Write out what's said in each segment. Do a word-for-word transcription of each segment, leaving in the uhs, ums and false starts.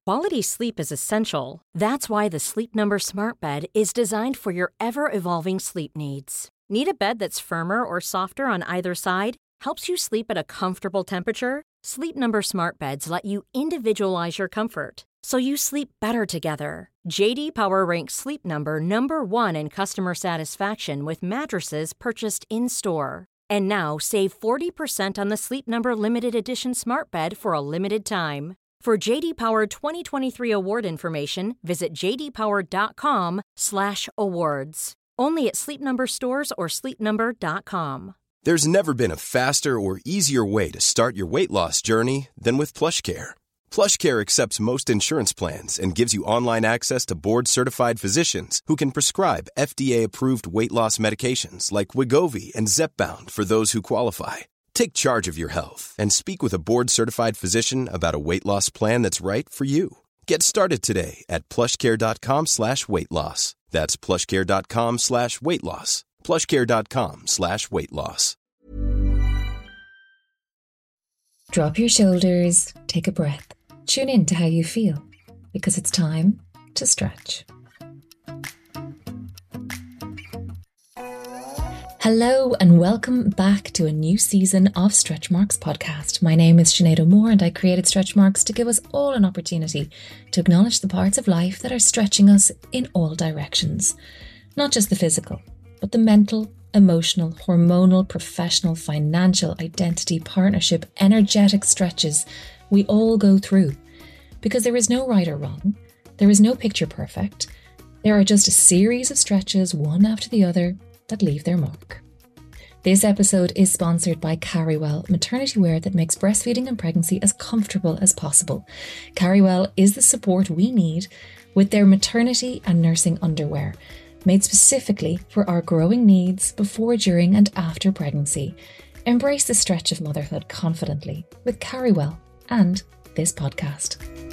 Quality sleep is essential. That's why the Sleep Number Smart Bed is designed for your ever-evolving sleep needs. Need a bed that's firmer or softer on either side? Helps you sleep at a comfortable temperature? Sleep Number Smart Beds let you individualize your comfort, so you sleep better together. J D Power ranks Sleep Number number one in customer satisfaction with mattresses purchased in-store. And now save forty percent on the Sleep Number Limited Edition Smart Bed for a limited time. For J D Power twenty twenty-three award information, visit j d power dot com slash awards. Only at Sleep Number stores or sleep number dot com. There's never been a faster or easier way to start your weight loss journey than with PlushCare. PlushCare accepts most insurance plans and gives you online access to board-certified physicians who can prescribe F D A-approved weight loss medications like Wegovy and Zepbound for those who qualify. Take charge of your health and speak with a board-certified physician about a weight loss plan that's right for you. Get started today at plushcare.com slash weight loss. That's plushcare.com slash weight loss. plushcare.com slash weight loss. Drop your shoulders, take a breath, tune in to how you feel, because it's time to stretch. Hello and welcome back to a new season of Stretch Marks podcast. My name is Sinead O'Moore and I created Stretch Marks to give us all an opportunity to acknowledge the parts of life that are stretching us in all directions. Not just the physical, but the mental, emotional, hormonal, professional, financial, identity, partnership, energetic stretches we all go through. Because there is no right or wrong, there is no picture perfect, there are just a series of stretches, one after the other, that leave their mark. This episode is sponsored by Carrywell, maternity wear that makes breastfeeding and pregnancy as comfortable as possible. Carrywell is the support we need with their maternity and nursing underwear, made specifically for our growing needs before, during and after pregnancy. Embrace the stretch of motherhood confidently with Carrywell and this podcast.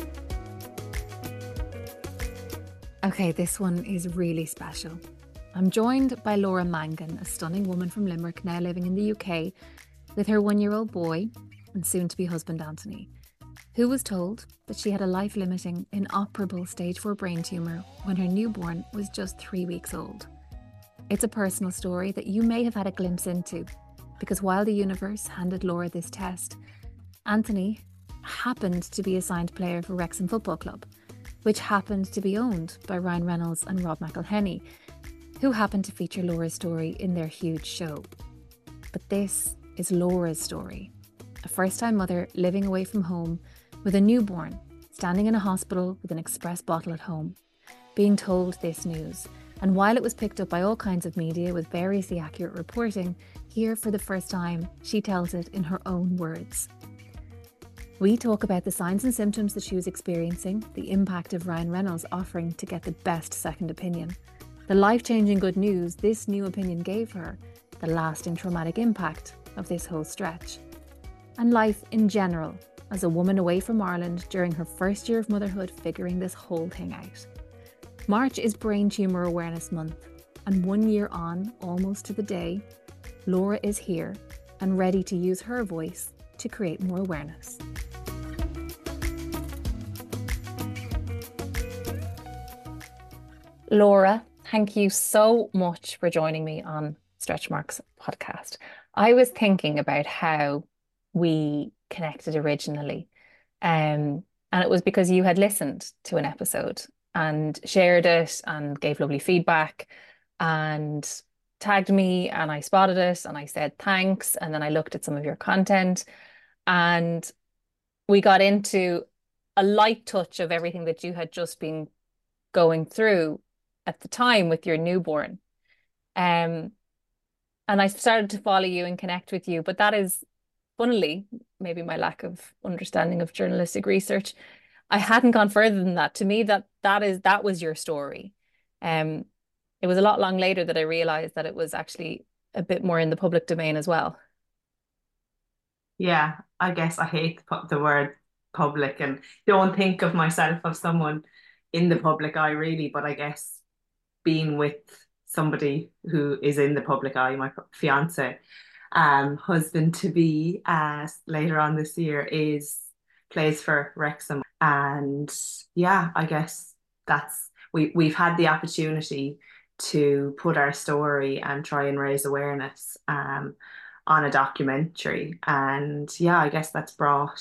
Okay, this one is really special. I'm joined by Laura Mangan, a stunning woman from Limerick now living in the U K with her one-year-old boy and soon-to-be husband Anthony, who was told that she had a life-limiting, inoperable stage four brain tumour when her newborn was just three weeks old. It's a personal story that you may have had a glimpse into, because while the universe handed Laura this test, Anthony happened to be a signed player for Wrexham Football Club, which happened to be owned by Ryan Reynolds and Rob McElhenney, who happened to feature Laura's story in their huge show. But this is Laura's story, a first-time mother living away from home with a newborn, standing in a hospital with an express bottle at home, being told this news. And while it was picked up by all kinds of media with variously accurate reporting, here for the first time, she tells it in her own words. We talk about the signs and symptoms that she was experiencing, the impact of Ryan Reynolds offering to get the best second opinion, the life-changing good news this new opinion gave her, the lasting traumatic impact of this whole stretch, and life in general as a woman away from Ireland during her first year of motherhood figuring this whole thing out. March is Brain Tumour Awareness Month, and one year on, almost to the day, Laura is here and ready to use her voice to create more awareness. Laura, thank you so much for joining me on Stretch Marks podcast. I was thinking about how we connected originally, um, and it was because you had listened to an episode and shared it and gave lovely feedback and tagged me, and I spotted it and I said thanks, and then I looked at some of your content and we got into a light touch of everything that you had just been going through at the time with your newborn. Um, and I started to follow you and connect with you, but that is, funnily, maybe my lack of understanding of journalistic research, I hadn't gone further than that. To me, that that is that was your story. Um, it was a lot long later that I realized that it was actually a bit more in the public domain as well. Yeah, I guess I hate the word public and don't think of myself as someone in the public eye really, but I guess being with somebody who is in the public eye, my fiance, um, husband to be, uh, later on this year, is plays for Wrexham. And yeah, I guess that's we we've had the opportunity to put our story and try and raise awareness um on a documentary. And yeah, I guess that's brought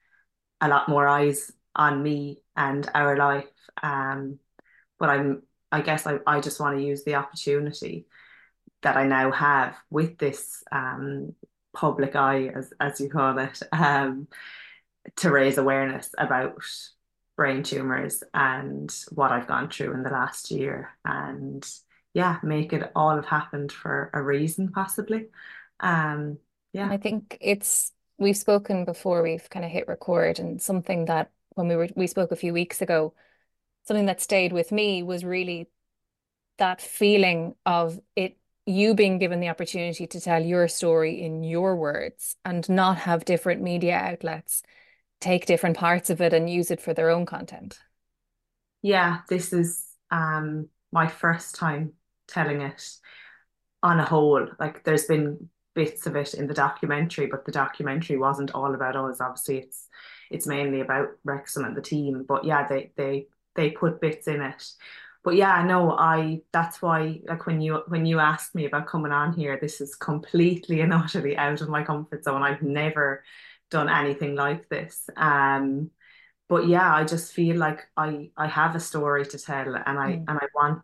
a lot more eyes on me and our life. Um, but I'm I guess I, I just want to use the opportunity that I now have with this um public eye, as as you call it, um, to raise awareness about brain tumors and what I've gone through in the last year. And yeah, make it all have happened for a reason, possibly. Um, And yeah. I think it's, we've spoken before, we've kind of hit record, and something that when we were, we spoke a few weeks ago, something that stayed with me was really that feeling of it, you being given the opportunity to tell your story in your words and not have different media outlets take different parts of it and use it for their own content. Yeah, this is um my first time telling it on a whole. Like there's been bits of it in the documentary, but the documentary wasn't all about us. Obviously, it's it's mainly about Wrexham and the team. But yeah, they they they put bits in it. But yeah, no, I that's why like when you when you asked me about coming on here, this is completely and utterly out of my comfort zone. I've never done anything like this. Um, but yeah, I just feel like I I have a story to tell, and I Mm. and I want,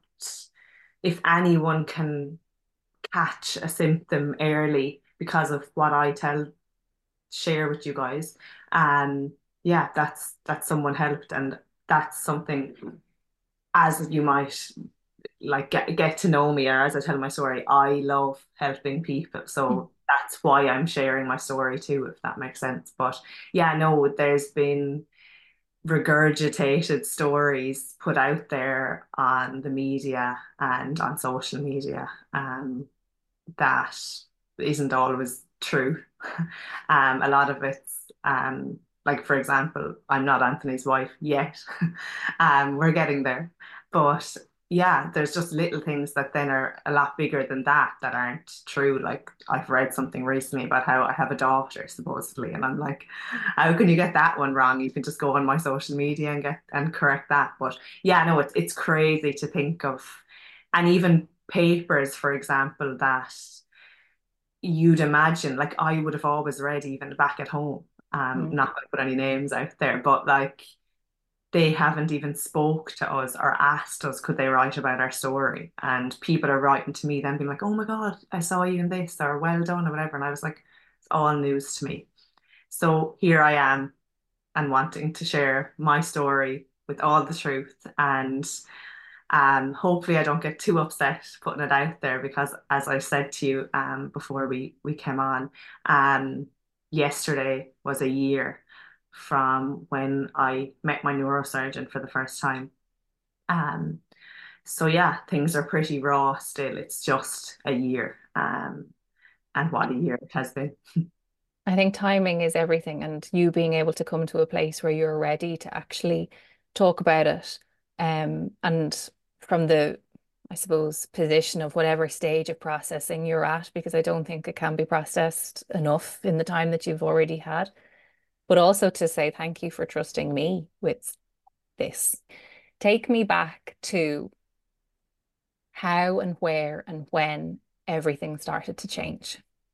if anyone can catch a symptom early because of what I tell share with you guys, um yeah, that's that's someone helped. And that's something, as you might like get get to know me, or as I tell my story, I love helping people. Mm. So that's why I'm sharing my story too, if that makes sense. But yeah, no, there's been regurgitated stories put out there on the media and on social media, um, that isn't always true. Um, a lot of it's um, like, for example, I'm not Anthony's wife yet. Um, we're getting there. But yeah, there's just little things that then are a lot bigger than that that aren't true. Like I've read something recently about how I have a daughter, supposedly, and I'm like, how can you get that one wrong? You can just go on my social media and get and correct that. But yeah, no, it's it's crazy to think of. And even papers, for example, that you'd imagine, like I would have always read even back at home. Um, Mm. not going to put any names out there, but like they haven't even spoke to us or asked us could they write about our story. And people are writing to me then being like, oh my God, I saw you in this, or well done, or whatever. And I was like, it's all news to me. So here I am, and wanting to share my story with all the truth. And um, hopefully I don't get too upset putting it out there, because as I said to you um, before we, we came on, um, yesterday was a year from when I met my neurosurgeon for the first time. Um, so yeah, things are pretty raw still. It's just a year. Um, and what a year it has been. I think timing is everything, and you being able to come to a place where you're ready to actually talk about it. Um, and from the, I suppose, position of whatever stage of processing you're at, because I don't think it can be processed enough in the time that you've already had. But also to say thank you for trusting me with this. Take me back to how and where and when everything started to change.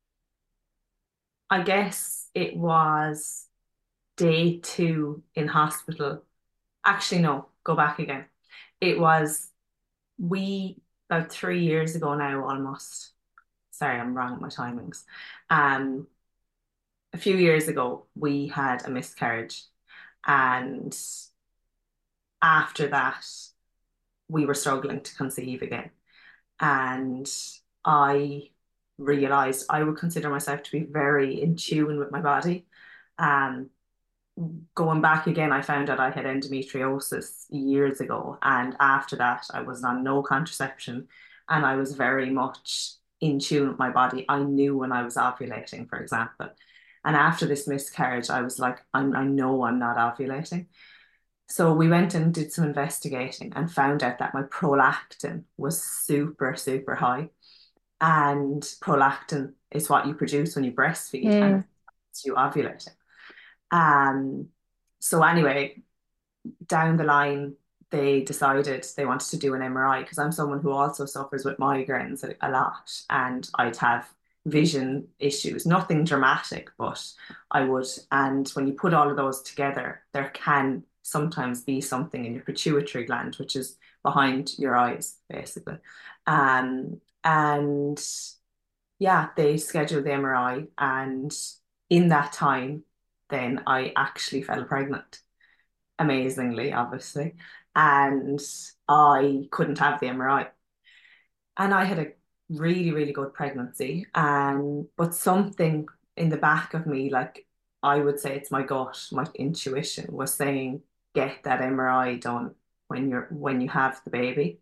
I guess it was day two in hospital. Actually, no, go back again. It was we about three years ago now, almost. Sorry, I'm wrong with my timings. Um, a few years ago, we had a miscarriage, and after that, we were struggling to conceive again. And I realized I would consider myself to be very in tune with my body. Um, Going back again, I found out I had endometriosis years ago. And after that, I was on no contraception, and I was very much in tune with my body. I knew when I was ovulating, for example. And after this miscarriage, I was like, I'm, I know I'm not ovulating. So we went and did some investigating and found out that my prolactin was super, super high. And prolactin is what you produce when you breastfeed, and Mm. it's you ovulating. Um, So anyway, down the line, they decided they wanted to do an M R I because I'm someone who also suffers with migraines a, a lot, and I'd have vision issues, nothing dramatic, but I would. And when you put all of those together, there can sometimes be something in your pituitary gland, which is behind your eyes, basically. Um, and yeah, they scheduled the M R I, and in that time, then I actually fell pregnant, amazingly, obviously. And I couldn't have the M R I. And I had a really, really good pregnancy. And but something in the back of me, like I would say it's my gut, my intuition was saying, get that M R I done when you're when you have the baby.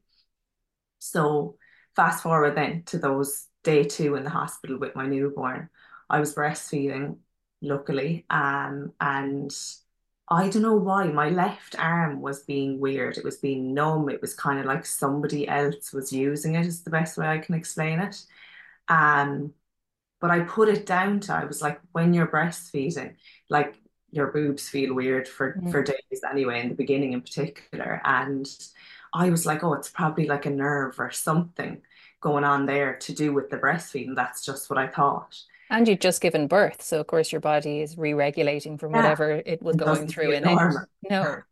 So fast forward then to those day two in the hospital with my newborn. I was breastfeeding, luckily, um, and I don't know why my left arm was being weird. It was being numb. It was kind of like somebody else was using it, is the best way I can explain it. Um, but I put it down to, I was like, when you're breastfeeding, like your boobs feel weird for, Mm. for days anyway, in the beginning in particular. And I was like, oh, it's probably like a nerve or something going on there to do with the breastfeeding. That's just what I thought. And you've just given birth, so of course your body is re-regulating from Yeah, whatever it was it going doesn't through feel in it. normal. No.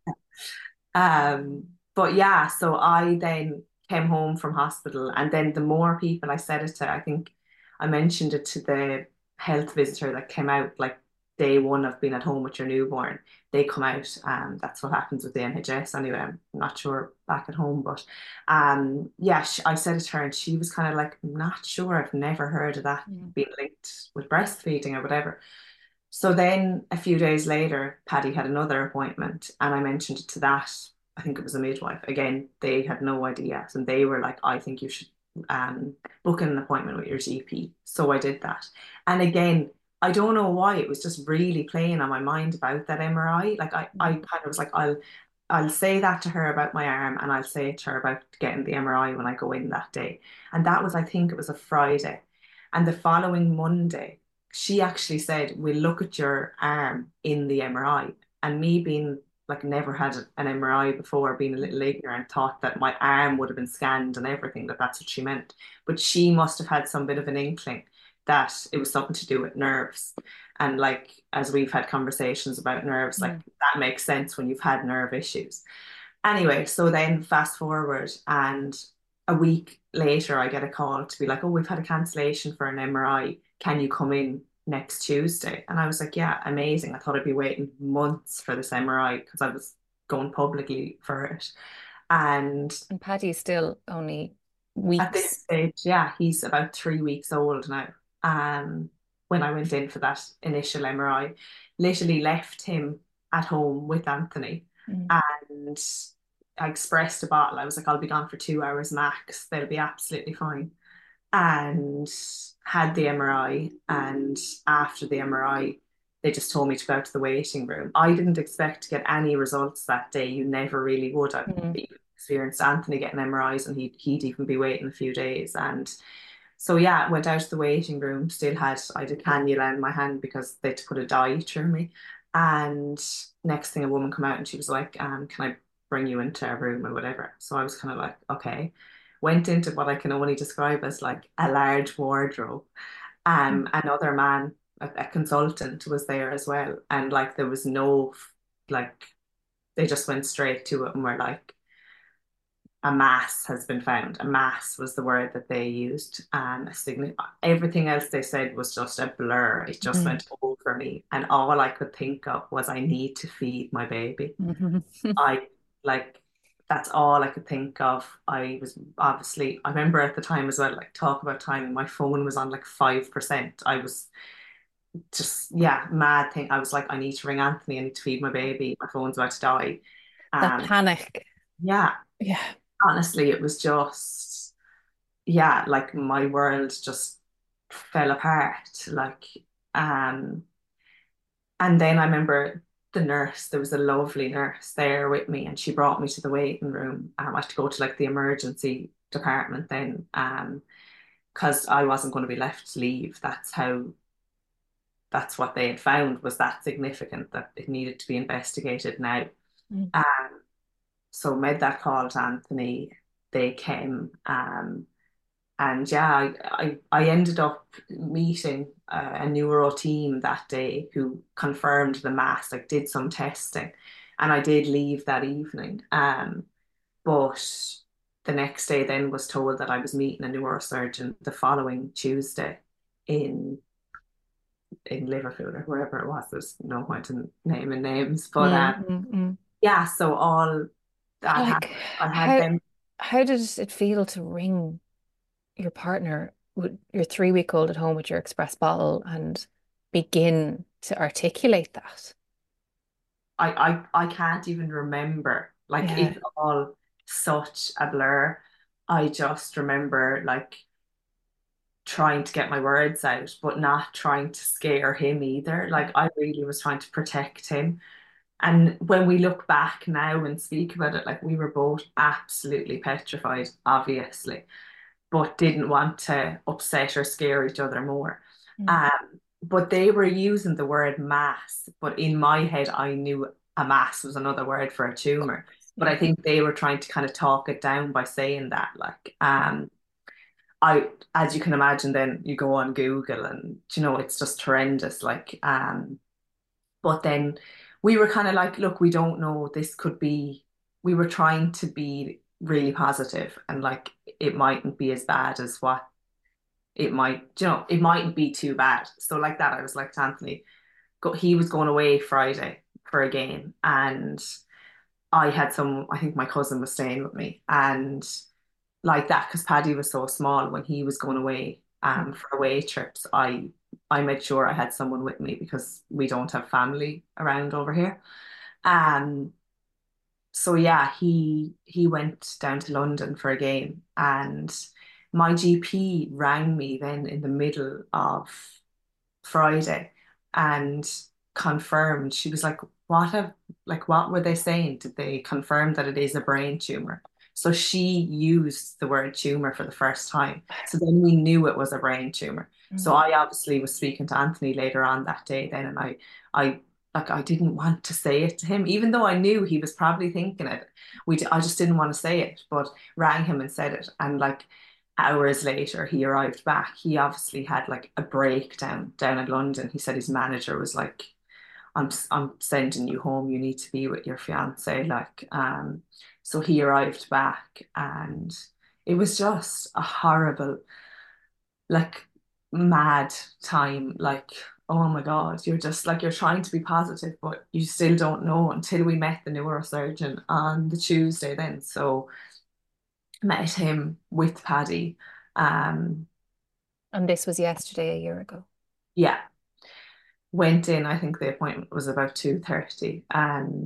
Um, but yeah, so I then came home from hospital, and then the more people I said it to, I think I mentioned it to the health visitor that came out like day one of being at home with your newborn. They come out, and that's what happens with the N H S anyway. I'm not sure back at home, but um, yeah, sh I said it to her, and she was kind of like, "I'm not sure. I've never heard of that Mm. being linked with breastfeeding or whatever." So then a few days later, Paddy had another appointment, and I mentioned it to that. I think it was a midwife. Again, they had no idea. And they were like, I think you should um, book an appointment with your G P. So I did that. And again, I don't know why, it was just really playing on my mind about that M R I. Like I, I kind of was like, I'll I'll say that to her about my arm, and I'll say it to her about getting the M R I when I go in that day. And that was, I think it was a Friday. And the following Monday, she actually said, we'll look at your arm in the M R I. And me being like never had an M R I before, being a little ignorant, thought that my arm would have been scanned and everything, that that's what she meant. But she must have had some bit of an inkling that it was something to do with nerves. And like, as we've had conversations about nerves, like Mm. that makes sense when you've had nerve issues. Anyway, so then fast forward, and a week later, I get a call to be like, oh, we've had a cancellation for an M R I. Can you come in next Tuesday? And I was like, yeah, amazing. I thought I'd be waiting months for this M R I because I was going publicly for it. And And Paddy's still only at this weeks. stage, yeah, he's about three weeks old now. Um, when I went in for that initial M R I, literally left him at home with Anthony, Mm. and I expressed a bottle. I was like, I'll be gone for two hours max. They'll be absolutely fine. And had the M R I. And after the M R I, they just told me to go out to the waiting room. I didn't expect to get any results that day. You never really would. I've Mm. experienced Anthony getting M R Is, and he'd, he'd even be waiting a few days. And so, yeah, went out to the waiting room, still had, I had a cannula in my hand because they had to put a dye through me. And next thing, a woman come out, and she was like, um, can I bring you into a room or whatever? So I was kind of like, okay. Went into what I can only describe as like a large wardrobe. Um, another man, a, a consultant, was there as well, and like there was no, like, they just went straight to it and were like, a mass has been found. A mass was the word that they used. Um, a signi- everything else they said was just a blur. It just Mm. went over me, and all I could think of was, I need to feed my baby. Mhm. I like that's all I could think of. I was obviously, I remember at the time as well, like talk about time, my phone was on like five percent. I was just, yeah, mad thing. I was like, I need to ring Anthony, I need to feed my baby. My phone's about to die. That Um, panic. yeah, Yeah. honestly, it was just, yeah, like my world just fell apart. Like, um, and then I remember the nurse, there was a lovely nurse there with me, and she brought me to the waiting room. Um, I had to go to like the emergency department then, um, because I wasn't going to be left to leave. That's how that's what they had found was that significant that it needed to be investigated now. Mm. Um, so made that call to Anthony. They came, um, and yeah, I, I I ended up meeting uh, a neuro team that day who confirmed the mass, like did some testing, and I did leave that evening. Um, but the next day then was told that I was meeting a neurosurgeon the following Tuesday in in Liverpool or wherever it was. There's no point in naming names, but Mm, um, mm, mm. yeah. So all that Like, happened, I had how them. how did it feel to ring your partner with your three week old at home with your express bottle and begin to articulate that? I I I can't even remember. Like Yeah. it's all such a blur. I just remember like trying to get my words out, but not trying to scare him either. Like I really was trying to protect him. And when we look back now and speak about it, like we were both absolutely petrified, obviously, but didn't want to upset or scare each other more. Mm. Um, but they were using the word mass, but in my head, I knew a mass was another word for a tumor. But Yeah. I think they were trying to kind of talk it down by saying that, like, um, I, as you can imagine, then you go on Google and you know it's just horrendous. Like, um, but then we were kind of like, look, we don't know. This could be. We were trying to be really positive and like it mightn't be as bad as what it might. You know, it mightn't be too bad. So like that, I was like to Anthony, go, he was going away Friday for a game, and I had some. I think my cousin was staying with me, and like that because Paddy was so small when he was going away um for away trips I I made sure I had someone with me because we don't have family around over here. Um so yeah, he he went down to London for a game, and my G P rang me then in the middle of Friday and confirmed. She was like, what have, like, what were they saying? Did they confirm that it is a brain tumor? So she used the word tumor for the first time. So then we knew it was a brain tumor. So Mm. I obviously was speaking to Anthony later on that day then, and I, I, like, I didn't want to say it to him, even though I knew he was probably thinking it. We, I just didn't want to say it, but rang him and said it. And like, hours later he arrived back. He obviously had like a breakdown down in London. He said his manager was like, I'm I'm sending you home. You need to be with your fiance. Like, um, so he arrived back, and it was just a horrible, like, mad time. Like, oh my God, you're just like you're trying to be positive, but you still don't know until we met the neurosurgeon on the Tuesday then. So met him with Paddy. Um, And this was yesterday, a year ago. yeah, went in. I think the appointment was about two thirty, and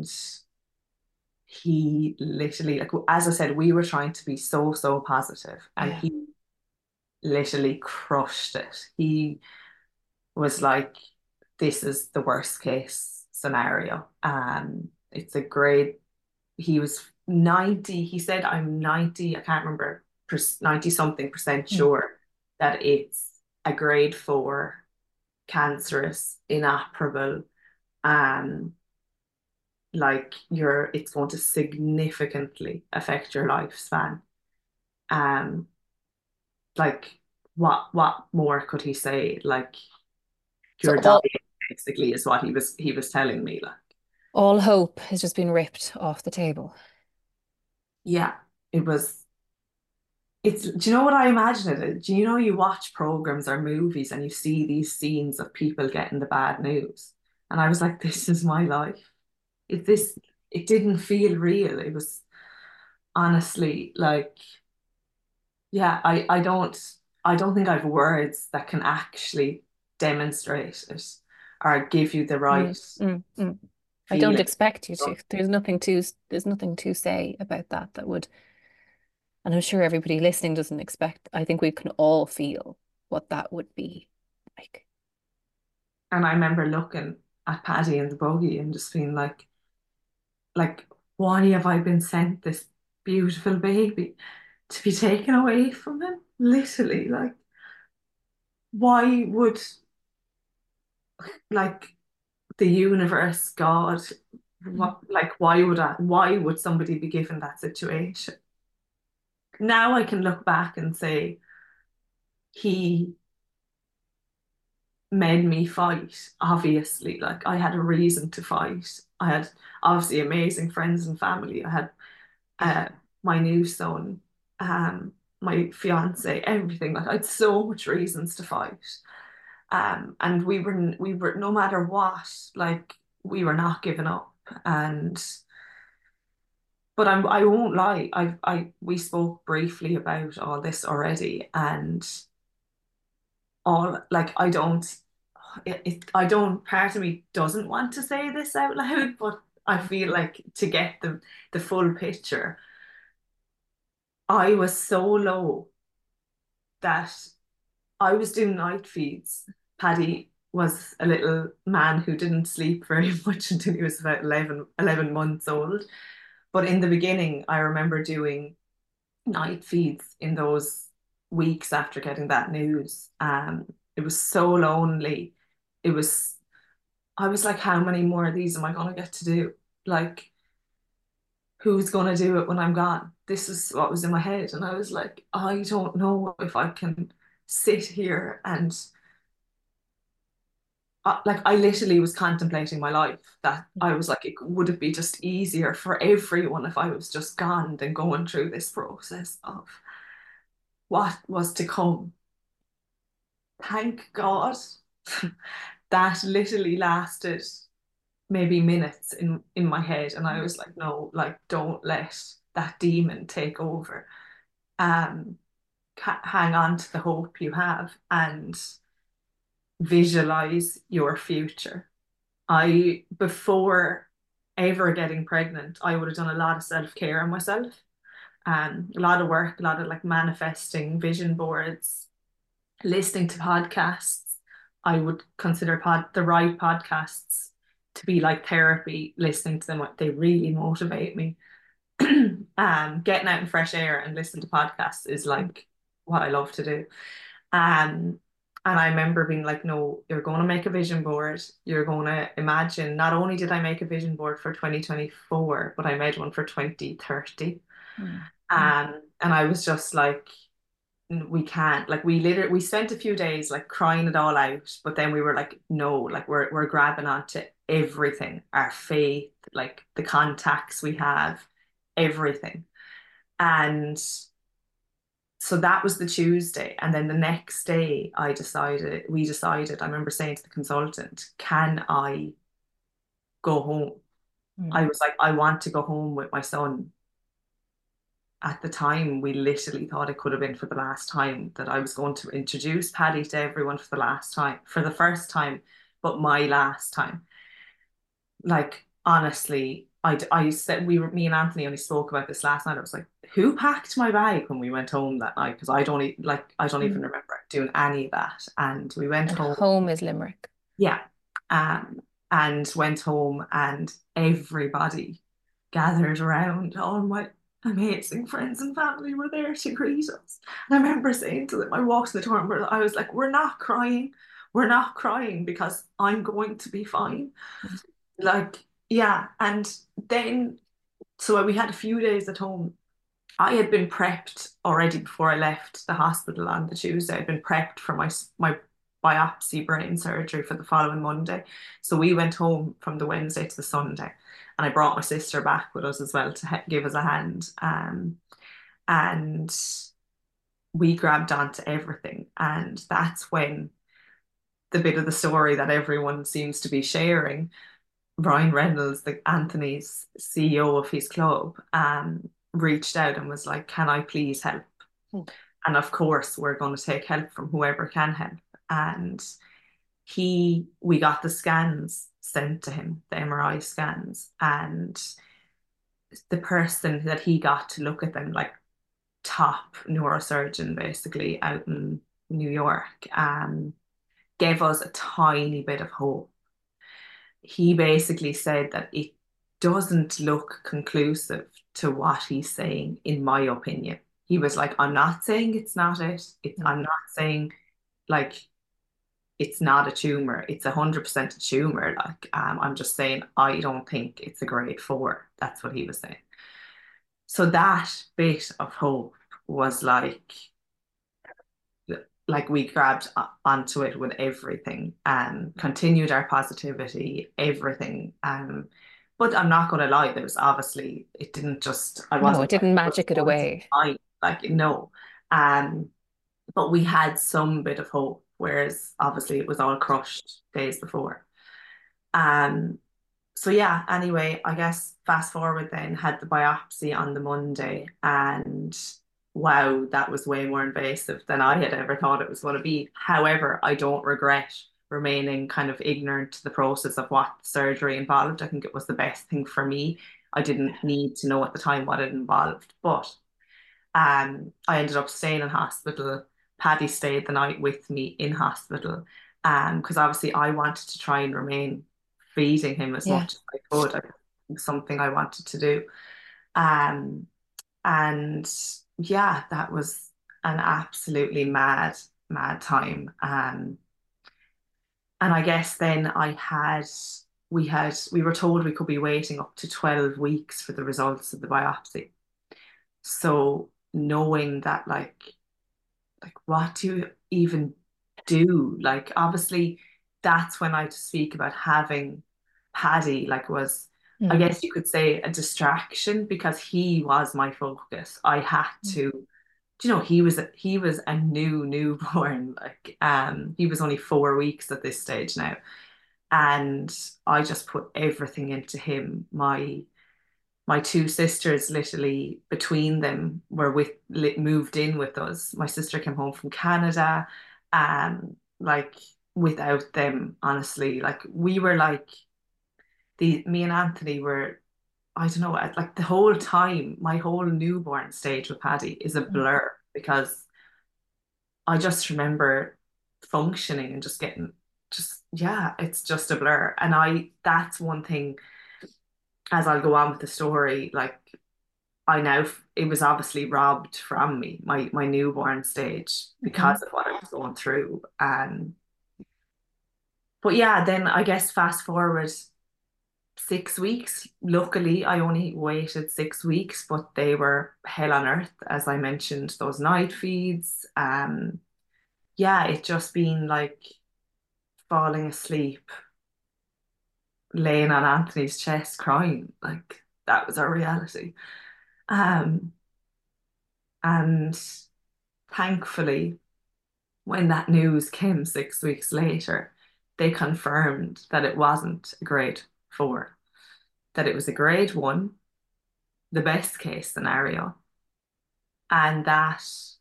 he literally, like as I said, we were trying to be so so positive, and Yeah. he literally crushed it. He was like, "This is the worst case scenario." Um, it's a grade. He was ninety. He said, "I'm ninety. I can't remember, ninety something percent Mm. sure that it's a grade four cancerous, inoperable, um, like you're it's going to significantly affect your lifespan." Um, like what what more could he say? Like So you're dying all basically is what he was he was telling me. Like, all hope has just been ripped off the table. yeah, it was it's do you know what I imagine it? Do you know you watch programs or movies and you see these scenes of people getting the bad news? And I was like, this is my life. It this it didn't feel real. It was honestly like, yeah, I, I don't I don't think I have words that can actually demonstrate it or give you the right Mm, mm, mm. I don't feeling. expect you to. There's nothing to there's nothing to say about that that would, and I'm sure everybody listening doesn't expect. I think we can all feel what that would be like. And I remember looking at Paddy in the buggy and just being like, like, why have I been sent this beautiful baby to be taken away from him? Literally, like, why would like the universe, God, what, like why would I, why would somebody be given that situation? Now I can look back and say he made me fight, obviously. Like I had a reason to fight. I had obviously amazing friends and family. I had uh, my new son, um, my fiance, everything. Like I had so much reasons to fight. Um, and we were we were no matter what, like we were not giving up. And but I'm I won't lie, I I we spoke briefly about all this already, and all like I don't it, it I don't part of me doesn't want to say this out loud, but I feel like to get the the full picture, I was so low that I was doing night feeds. Paddy was a little man who didn't sleep very much until he was about eleven, eleven months old. But in the beginning, I remember doing night feeds in those weeks after getting that news. Um, it was so lonely. It was, I was like, how many more of these am I going to get to do? Like, who's going to do it when I'm gone? This is what was in my head. And I was like, I don't know if I can sit here and uh, like I literally was contemplating my life, that I was like, it would it be just easier for everyone if I was just gone than going through this process of what was to come. Thank God that literally lasted maybe minutes in in my head, and I was like, no, like don't let that demon take over. Um, hang on to the hope you have and visualize your future. I, before ever getting pregnant, I would have done a lot of self-care on myself. Um, a lot of work, a lot of like manifesting vision boards, listening to podcasts. I would consider pod the right podcasts to be like therapy, listening to them, they really motivate me. Um, getting out in fresh air and listening to podcasts is like what I love to do. Um, and I remember being like, no, you're going to make a vision board. You're going to imagine. Not only did I make a vision board for twenty twenty-four, but I made one for twenty thirty. Mm. Um, and I was just like, we can't. Like we literally we spent a few days like crying it all out, but then we were like, no, like we're we're grabbing onto everything, our faith, like the contacts we have, everything. And so that was the Tuesday. And then the next day I decided, we decided, I remember saying to the consultant, can I go home? Mm. I was like, I want to go home with my son. At the time, we literally thought it could have been for the last time, that I was going to introduce Paddy to everyone for the last time, for the first time, but my last time. Like, honestly, I, I said, we were, me and Anthony only spoke about this last night. I was like, who packed my bag when we went home that night? Because I don't e like, I don't even remember doing any of that. And we went And home. home is Limerick. Yeah. Um, and went home, and everybody gathered around. All my amazing friends and family were there to greet us. And I remember saying to them, I walked in the door and I was like, we're not crying. We're not crying because I'm going to be fine. Like, yeah. And then, so we had a few days at home. I had been prepped already before I left the hospital on the Tuesday. I'd been prepped for my my biopsy brain surgery for the following Monday. So we went home from the Wednesday to the Sunday, and I brought my sister back with us as well to give us a hand. Um, and we grabbed onto everything. And that's when the bit of the story that everyone seems to be sharing, Ryan Reynolds, the Anthony's C E O of his club, um, reached out and was like, can I please help? Mm. And of course, we're going to take help from whoever can help. And he, we got the scans sent to him, the M R I scans, and the person that he got to look at them, like top neurosurgeon basically out in New York, um, gave us a tiny bit of hope. He basically said that it doesn't look conclusive to what he's saying, in my opinion. He was like, I'm not saying it's not it. It I'm not saying like it's not a tumor. It's a hundred percent a tumor. Like, um, I'm just saying, I don't think it's a grade four. That's what he was saying. So that bit of hope was like, like we grabbed onto it with everything and continued our positivity, everything. Um, but I'm not going to lie, there was obviously, it didn't just, I No, wasn't it didn't magic it away. fine, like, no. Um, but we had some bit of hope, whereas obviously it was all crushed days before. Um, so yeah, anyway, I guess fast forward then, had the biopsy on the Monday, and wow, that was way more invasive than I had ever thought it was going to be. However, I don't regret remaining kind of ignorant to the process of what surgery involved. I think it was the best thing for me. I didn't need to know at the time what it involved, but um, I ended up staying in hospital. Paddy stayed the night with me in hospital, um, because obviously I wanted to try and remain feeding him as Yeah. much as I could. It was something I wanted to do. Um, and yeah, that was an absolutely mad, mad time. Um, and I guess then I had, we had, we were told we could be waiting up to twelve weeks for the results of the biopsy. So knowing that, like, like what do you even do? Like, obviously, that's when I speak about having Paddy, like, was, I Mm. guess you could say, a distraction, because he was my focus. I had to, do you know, he was a, he was a new newborn. Like, um, he was only four weeks at this stage now, and I just put everything into him. My my two sisters, literally between them, were with li- moved in with us. My sister came home from Canada, and like without them, honestly, like we were like the me and Anthony were, I don't know, like the whole time, my whole newborn stage with Paddy is a Mm. blur, because I just remember functioning and just getting, just, yeah, it's just a blur. And I, that's one thing, as I'll go on with the story, like I now, it was obviously robbed from me, my my newborn stage, Mhm. because of what I was going through. Um, but yeah, then I guess fast forward six weeks. Luckily, I only waited six weeks, but they were hell on earth, as I mentioned, those night feeds. Um, yeah, it just been like falling asleep, laying on Anthony's chest, crying. Like, that was our reality. Um, and thankfully, when that news came six weeks later, they confirmed that it wasn't a grade four, that it was a grade one, the best case scenario, and that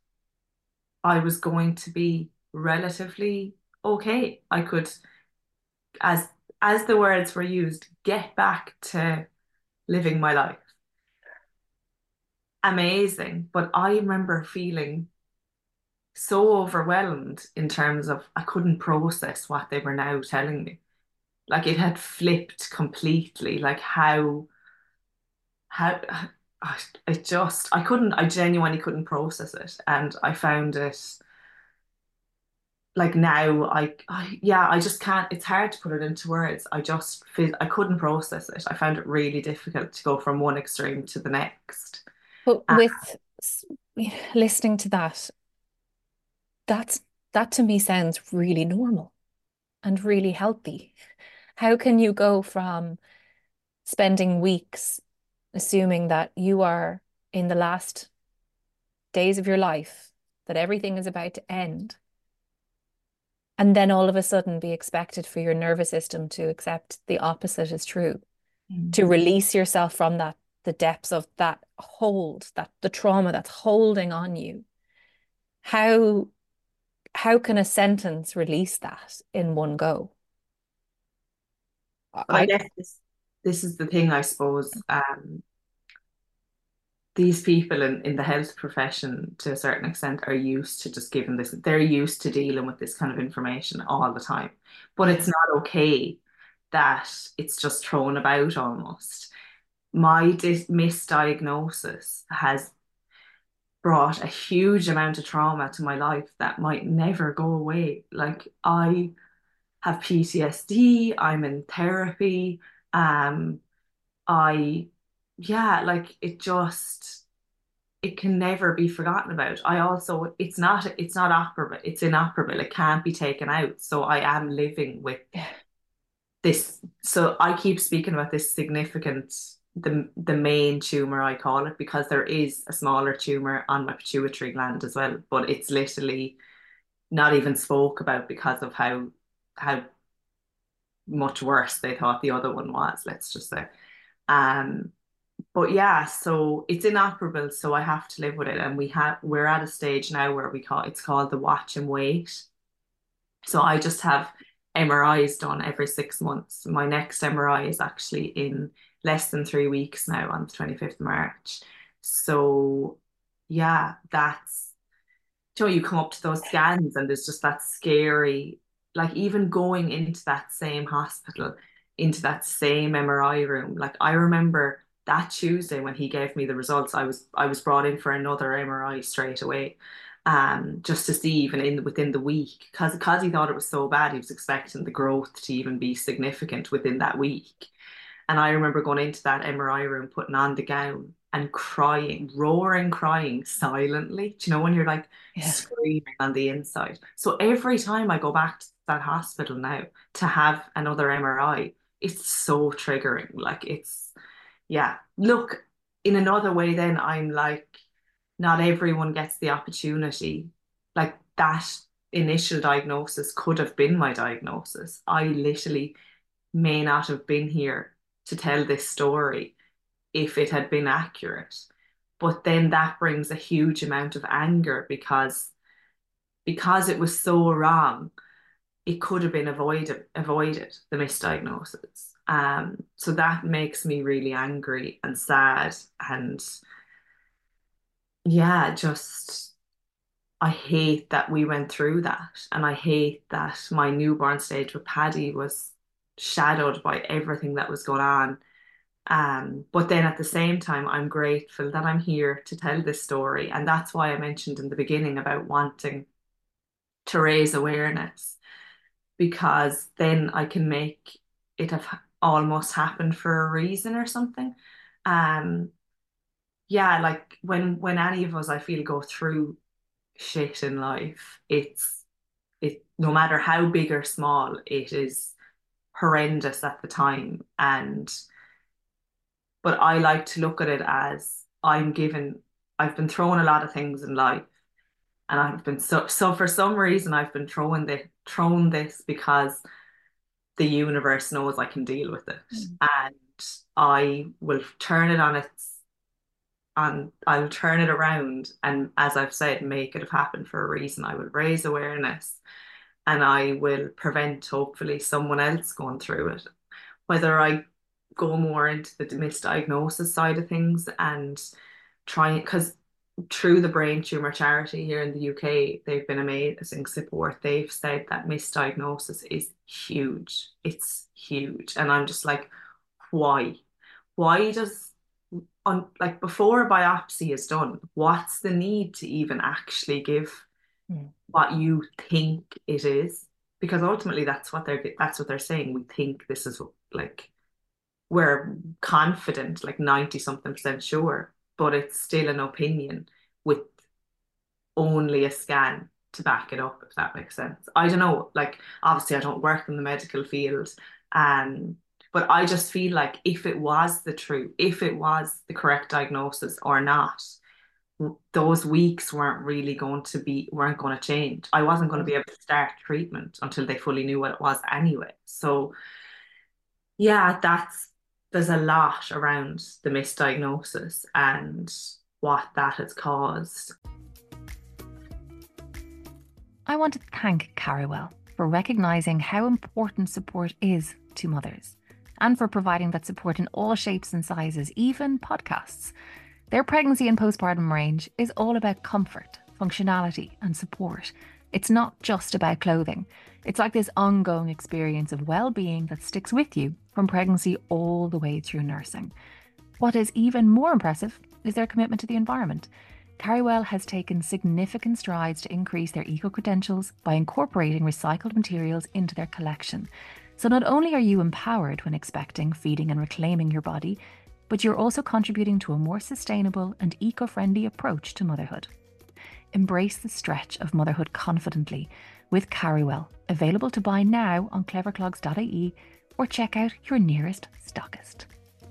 I was going to be relatively okay. I could, as as the words were used, get back to living my life. Amazing. But I remember feeling so overwhelmed in terms of I couldn't process what they were now telling me. Like, it had flipped completely. Like, how how I, it just, I couldn't, I genuinely couldn't process it, and I found it like now I, I yeah, I just can't, it's hard to put it into words. I just feel I couldn't process it. I found it really difficult to go from one extreme to the next. But Uh, with s- listening to that, that's that to me sounds really normal and really healthy. How can you go from spending weeks assuming that you are in the last days of your life, that everything is about to end, and then all of a sudden be expected for your nervous system to accept the opposite is true, to release yourself from that, the depths of that hold, that the trauma that's holding on you? How how can a sentence release that in one go? but I I guess this this is the thing, I suppose. Um, these people in, in the health profession, to a certain extent, are used to just giving this, they're used to dealing with this kind of information all the time. But Yeah. it's not okay that it's just thrown about almost. My dis misdiagnosis has brought a huge amount of trauma to my life that might never go away. Like, I have P T S D. I'm in therapy. Um, I, yeah, like it just, it can never be forgotten about. I also, it's not, it's not operable. It's inoperable. It can't be taken out. So I am living with this. So I keep speaking about this significant, the the main tumor, I call it, because there is a smaller tumor on my pituitary gland as well, but it's literally not even spoke about because of how how much worse they thought the other one was, let's just say. Um, but yeah, so it's inoperable, so I have to live with it. And we have we're at a stage now where we call it's called the watch and wait. So I just have M R Is done every six months. My next M R I is actually in less than three weeks now on the twenty-fifth of March. So yeah, that's, you know, you come up to those scans and there's just that scary, like even going into that same hospital, into that same M R I room. Like I remember that Tuesday when he gave me the results, I was I was brought in for another M R I straight away. Um, just to see even in within the week, because because he thought it was so bad, he was expecting the growth to even be significant within that week. And I remember going into that M R I room, putting on the gown and crying, roaring, crying silently. Do you know when you're like Yeah. screaming on the inside? So every time I go back to that hospital now to have another M R I, it's so triggering. Like it's, yeah. Look, in another way, then I'm like, not everyone gets the opportunity. Like that initial diagnosis could have been my diagnosis. I literally may not have been here to tell this story if it had been accurate. But then that brings a huge amount of anger because because it was so wrong, it could have been avoided avoided, the misdiagnosis. Um, so that makes me really angry and sad, and yeah, just I hate that we went through that, and I hate that my newborn stage with Paddy was shadowed by everything that was going on. Um, but then at the same time, I'm grateful that I'm here to tell this story. And that's why I mentioned in the beginning about wanting to raise awareness, because then I can make it have almost happened for a reason or something. Um, yeah, like when when any of us, I feel, go through shit in life, it's it no matter how big or small, it is horrendous at the time. And but I like to look at it as I'm given, I've been thrown a lot of things in life, and I've been so, so for some reason I've been thrown this, thrown this because the universe knows I can deal with it. Mm. And I will turn it on its, on, I'll turn it around. And as I've said, make it have happened for a reason. I will raise awareness, and I will prevent, hopefully, someone else going through it. Whether I go more into the misdiagnosis side of things and try, because through the Brain Tumor Charity here in the U K, they've been amazing support. They've said that misdiagnosis is huge. It's huge. And I'm just like, why? Why does, on like before a biopsy is done, what's the need to even actually give mm. what you think it is? Because ultimately that's what they're that's what they're saying. We think this is, like, we're confident, like ninety something percent sure, but it's still an opinion with only a scan to back it up, if that makes sense. I don't know, like obviously I don't work in the medical field, um, but I just feel like if it was the truth, if it was the correct diagnosis or not, those weeks weren't really going to be, weren't going to change. I wasn't going to be able to start treatment until they fully knew what it was anyway. So yeah, that's, there's a lot around the misdiagnosis and what that has caused. I want to thank Carrywell for recognising how important support is to mothers, and for providing that support in all shapes and sizes, even podcasts. Their pregnancy and postpartum range is all about comfort, functionality and support. It's not just about clothing. It's like this ongoing experience of well-being that sticks with you from pregnancy all the way through nursing. What is even more impressive is their commitment to the environment. Carrywell has taken significant strides to increase their eco-credentials by incorporating recycled materials into their collection. So not only are you empowered when expecting, feeding and reclaiming your body, but you're also contributing to a more sustainable and eco-friendly approach to motherhood. Embrace the stretch of motherhood confidently with Carrywell, available to buy now on clever clogs dot I E or check out your nearest stockist.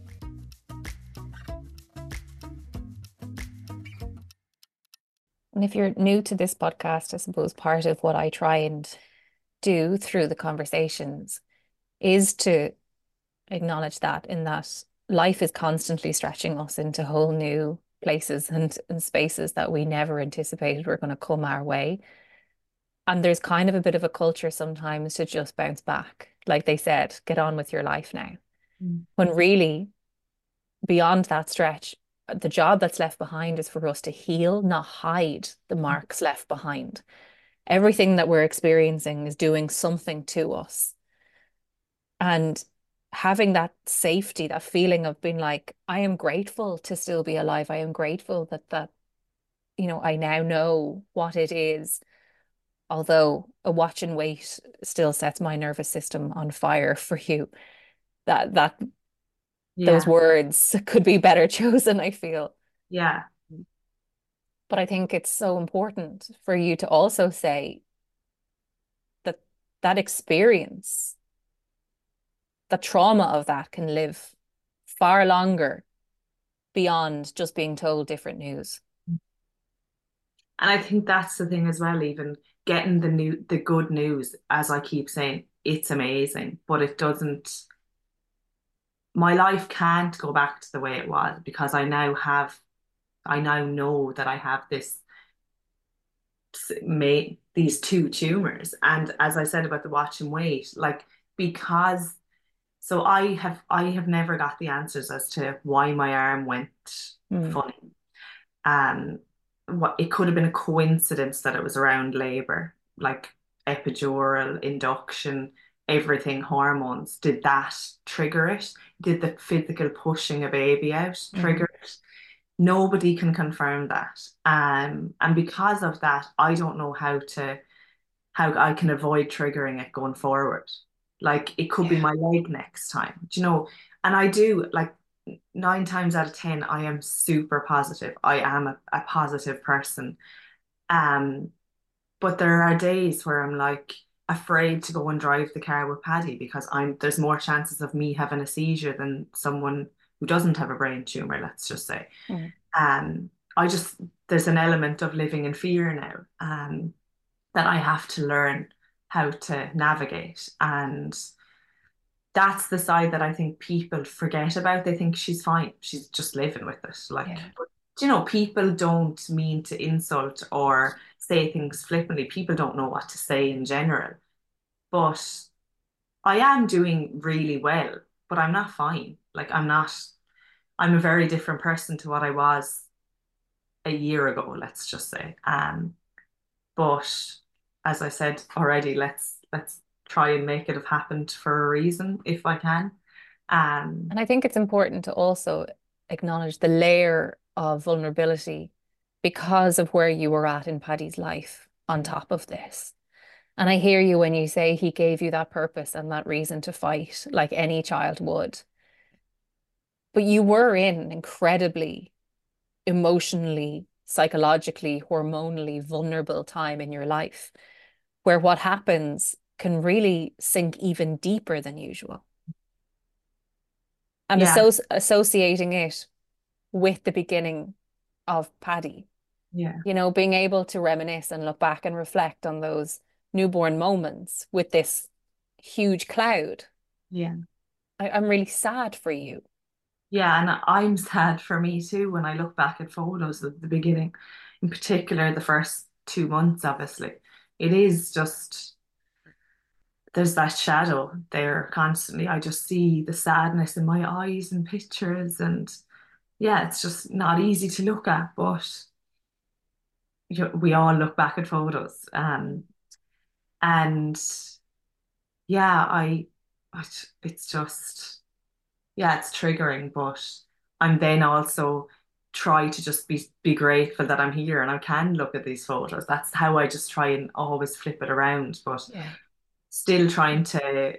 And if you're new to this podcast, I suppose part of what I try and do through the conversations is to acknowledge that, in that life is constantly stretching us into whole new places and, and spaces that we never anticipated were going to come our way. And there's kind of a bit of a culture sometimes to just bounce back. Like they said, get on with your life now. Mm. When really, beyond that stretch, the job that's left behind is for us to heal, not hide the marks left behind. Everything that we're experiencing is doing something to us. And having that safety, that feeling of being like, I am grateful to still be alive. I am grateful that, that, you know, I now know what it is. Although a watch and wait still sets my nervous system on fire for you. That, that, yeah. Those words could be better chosen, I feel. Yeah. But I think it's so important for you to also say that that experience, the trauma of that can live far longer beyond just being told different news. And I think that's the thing as well, even getting the new, the good news, as I keep saying, it's amazing, but it doesn't, my life can't go back to the way it was, because I now have, I now know that I have this, made these two tumors. And as I said about the watch and wait, like, because, so I have, I have never got the answers as to why my arm went mm. funny. Um, what, it could have been a coincidence that it was around labor, like epidural, induction, everything, hormones. Did that trigger it? Did the physical pushing a baby out trigger mm. it? Nobody can confirm that. Um, and because of that, I don't know how to, how I can avoid triggering it going forward. Like, it could yeah. be my leg next time, do you know? And I do, like, nine times out of ten, I am super positive. I am a, a positive person. Um, but there are days where I'm like afraid to go and drive the car with Paddy, because I'm there's more chances of me having a seizure than someone who doesn't have a brain tumor, let's just say. Mm. Um, I just, there's an element of living in fear now, um, that I have to learn how to navigate. And that's the side that I think people forget about. They think she's fine, she's just living with it. Like, yeah. but, you know, people don't mean to insult or say things flippantly. People don't know what to say in general. But I am doing really well, but I'm not fine. Like, I'm not, I'm a very different person to what I was a year ago, let's just say. Um, but as I said already, let's let's try and make it have happened for a reason, if I can. Um, and I think it's important to also acknowledge the layer of vulnerability because of where you were at in Paddy's life on top of this. And I hear you when you say he gave you that purpose and that reason to fight, like any child would. But you were in an incredibly emotionally, psychologically, hormonally vulnerable time in your life, where what happens can really sink even deeper than usual. And yeah. associ- associating it with the beginning of Paddy, yeah, you know, being able to reminisce and look back and reflect on those newborn moments with this huge cloud. Yeah, I- I'm really sad for you. Yeah, and I'm sad for me too when I look back at photos of the beginning, in particular the first two months, obviously. It is just, there's that shadow there constantly. I just see the sadness in my eyes and pictures, and yeah, it's just not easy to look at, but you, we all look back at photos. Um, and yeah, I, I, it's just, yeah, it's triggering, but I'm then also try to just be be grateful that I'm here and I can look at these photos. That's how I just try and always flip it around, but Yeah. still trying to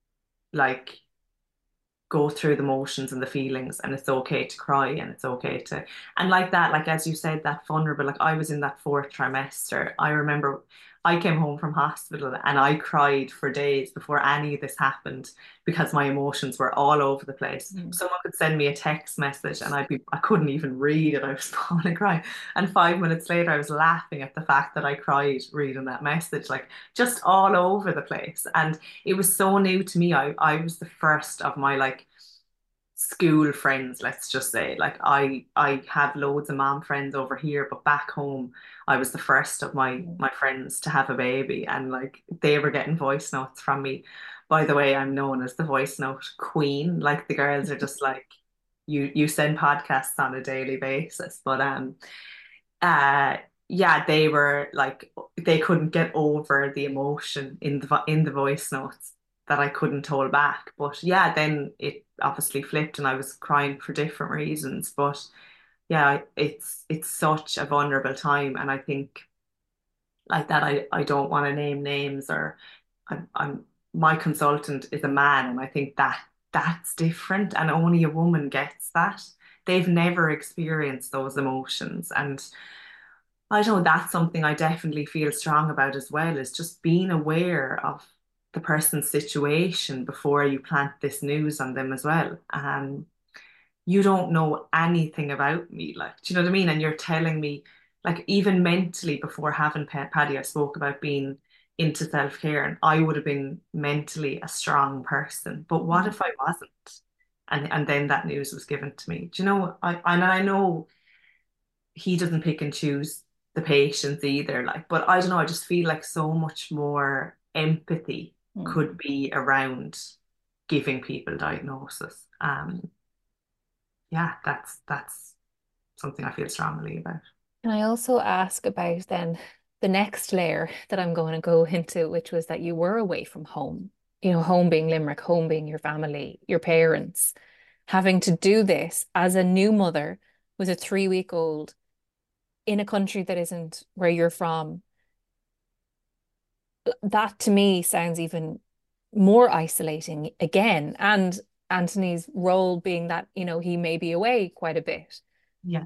like go through the motions and the feelings, and it's okay to cry, and it's okay to, and like that, like as you said, that vulnerable, like I was in that fourth trimester. I remember I came home from hospital and I cried for days before any of this happened because my emotions were all over the place. Mm. Someone could send me a text message and I'd be, I couldn't even read it. I was falling crying. And five minutes later, I was laughing at the fact that I cried reading that message, like just all over the place. And it was so new to me. I, I was the first of my like school friends, let's just say. Like I I have loads of mom friends over here, but back home I was the first of my Mm. my friends to have a baby, and like they were getting voice notes from me. By the way, I'm known as the voice note queen. Like the girls are just like, you you send podcasts on a daily basis. But um uh yeah, they were like, they couldn't get over the emotion in the vo- in the voice notes that I couldn't hold back. But yeah, then it obviously flipped and I was crying for different reasons. But yeah, it's it's such a vulnerable time, and I think like that I I don't want to name names, or I'm, I'm my consultant is a man, and I think that that's different, and only a woman gets that. They've never experienced those emotions, and I know that's something I definitely feel strong about as well, is just being aware of the person's situation before you plant this news on them as well. Um, you don't know anything about me, like, do you know what I mean? And you're telling me, like, even mentally before having Pa- Paddy, I spoke about being into self-care, and I would have been mentally a strong person. But what Mm. if I wasn't? And and then that news was given to me. Do you know, I and I know he doesn't pick and choose the patients either. Like, but I don't know, I just feel like so much more empathy Mm. could be around giving people diagnosis. Um, yeah, that's that's something I feel strongly about. Can I also ask about then the next layer that I'm going to go into, which was that you were away from home, you know, home being Limerick, home being your family, your parents, having to do this as a new mother with a three week old in a country that isn't where you're from. That to me sounds even more isolating again. And Anthony's role being that, you know, he may be away quite a bit. Yeah.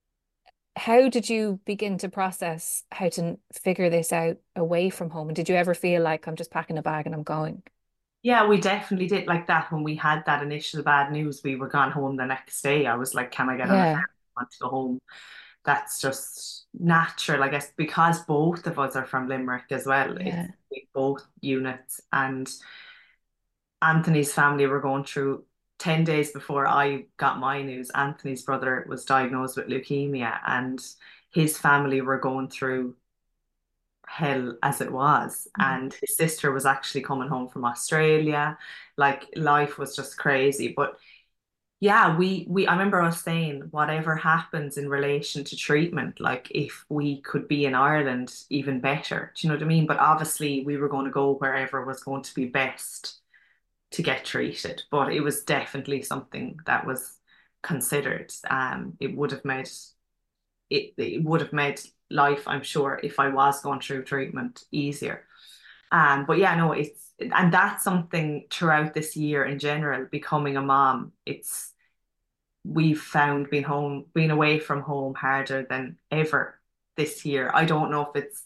How did you begin to process how to figure this out away from home? And did you ever feel like I'm just packing a bag and I'm going? Yeah, we definitely did like that when we had that initial bad news. We were gone home the next day. I was like, can I get on a ferry? Yeah, I want to go home. That's just natural, I guess, because both of us are from Limerick as well. It's yeah. we both units, and Anthony's family were going through ten days before I got my news. Anthony's brother was diagnosed with leukemia, and his family were going through hell as it was. Mm. And his sister was actually coming home from Australia. Like life was just crazy. But yeah, we we I remember us saying whatever happens in relation to treatment, like if we could be in Ireland, even better. Do you know what I mean? But obviously we were going to go wherever was going to be best to get treated. But it was definitely something that was considered. Um, it would have made it it would have made life, I'm sure, if I was going through treatment, easier. Um, but yeah, no, it's and that's something throughout this year in general, becoming a mom. It's we've found being home, being away from home harder than ever this year. I don't know if it's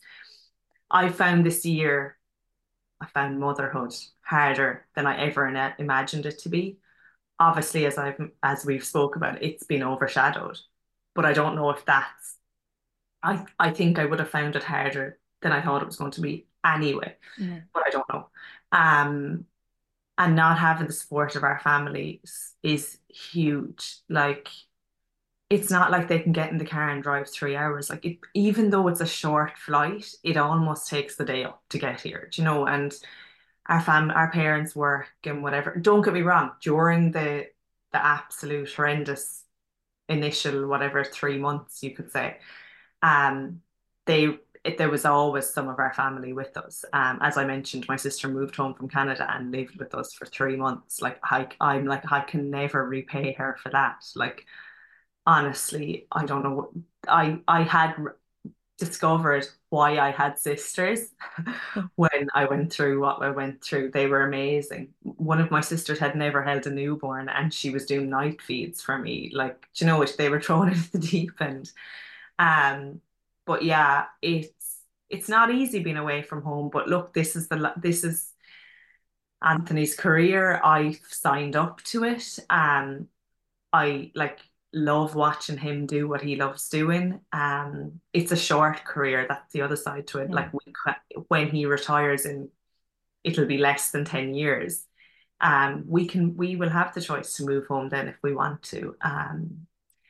I found this year, I found motherhood harder than I ever ina- imagined it to be. Obviously, as I've as we've spoke about, it's been overshadowed. But I don't know if that's I I think I would have found it harder than I thought it was going to be anyway, Yeah. but I don't know. Um, and not having the support of our families is huge. Like it's not like they can get in the car and drive three hours. Like it, even though it's a short flight, it almost takes the day up to get here, do you know? And our fam, our parents work and whatever. Don't get me wrong, during the the absolute horrendous initial whatever three months you could say, um, they it, there was always some of our family with us. Um, as I mentioned, my sister moved home from Canada and lived with us for three months. Like I, I'm like I can never repay her for that. Like honestly, I don't know. what- I I had r- discovered why I had sisters when I went through what I went through. They were amazing. One of my sisters had never held a newborn, and she was doing night feeds for me. Like, do you know what? They were thrown into the deep end. Um, but yeah, it's it's not easy being away from home. But look, this is the la- this is Anthony's career. I signed up to it. Um, I like love watching him do what he loves doing. Um, it's a short career. That's the other side to it. Mm. Like we, when he retires, in it'll be less than ten years. Um, we can we will have the choice to move home then if we want to. Um,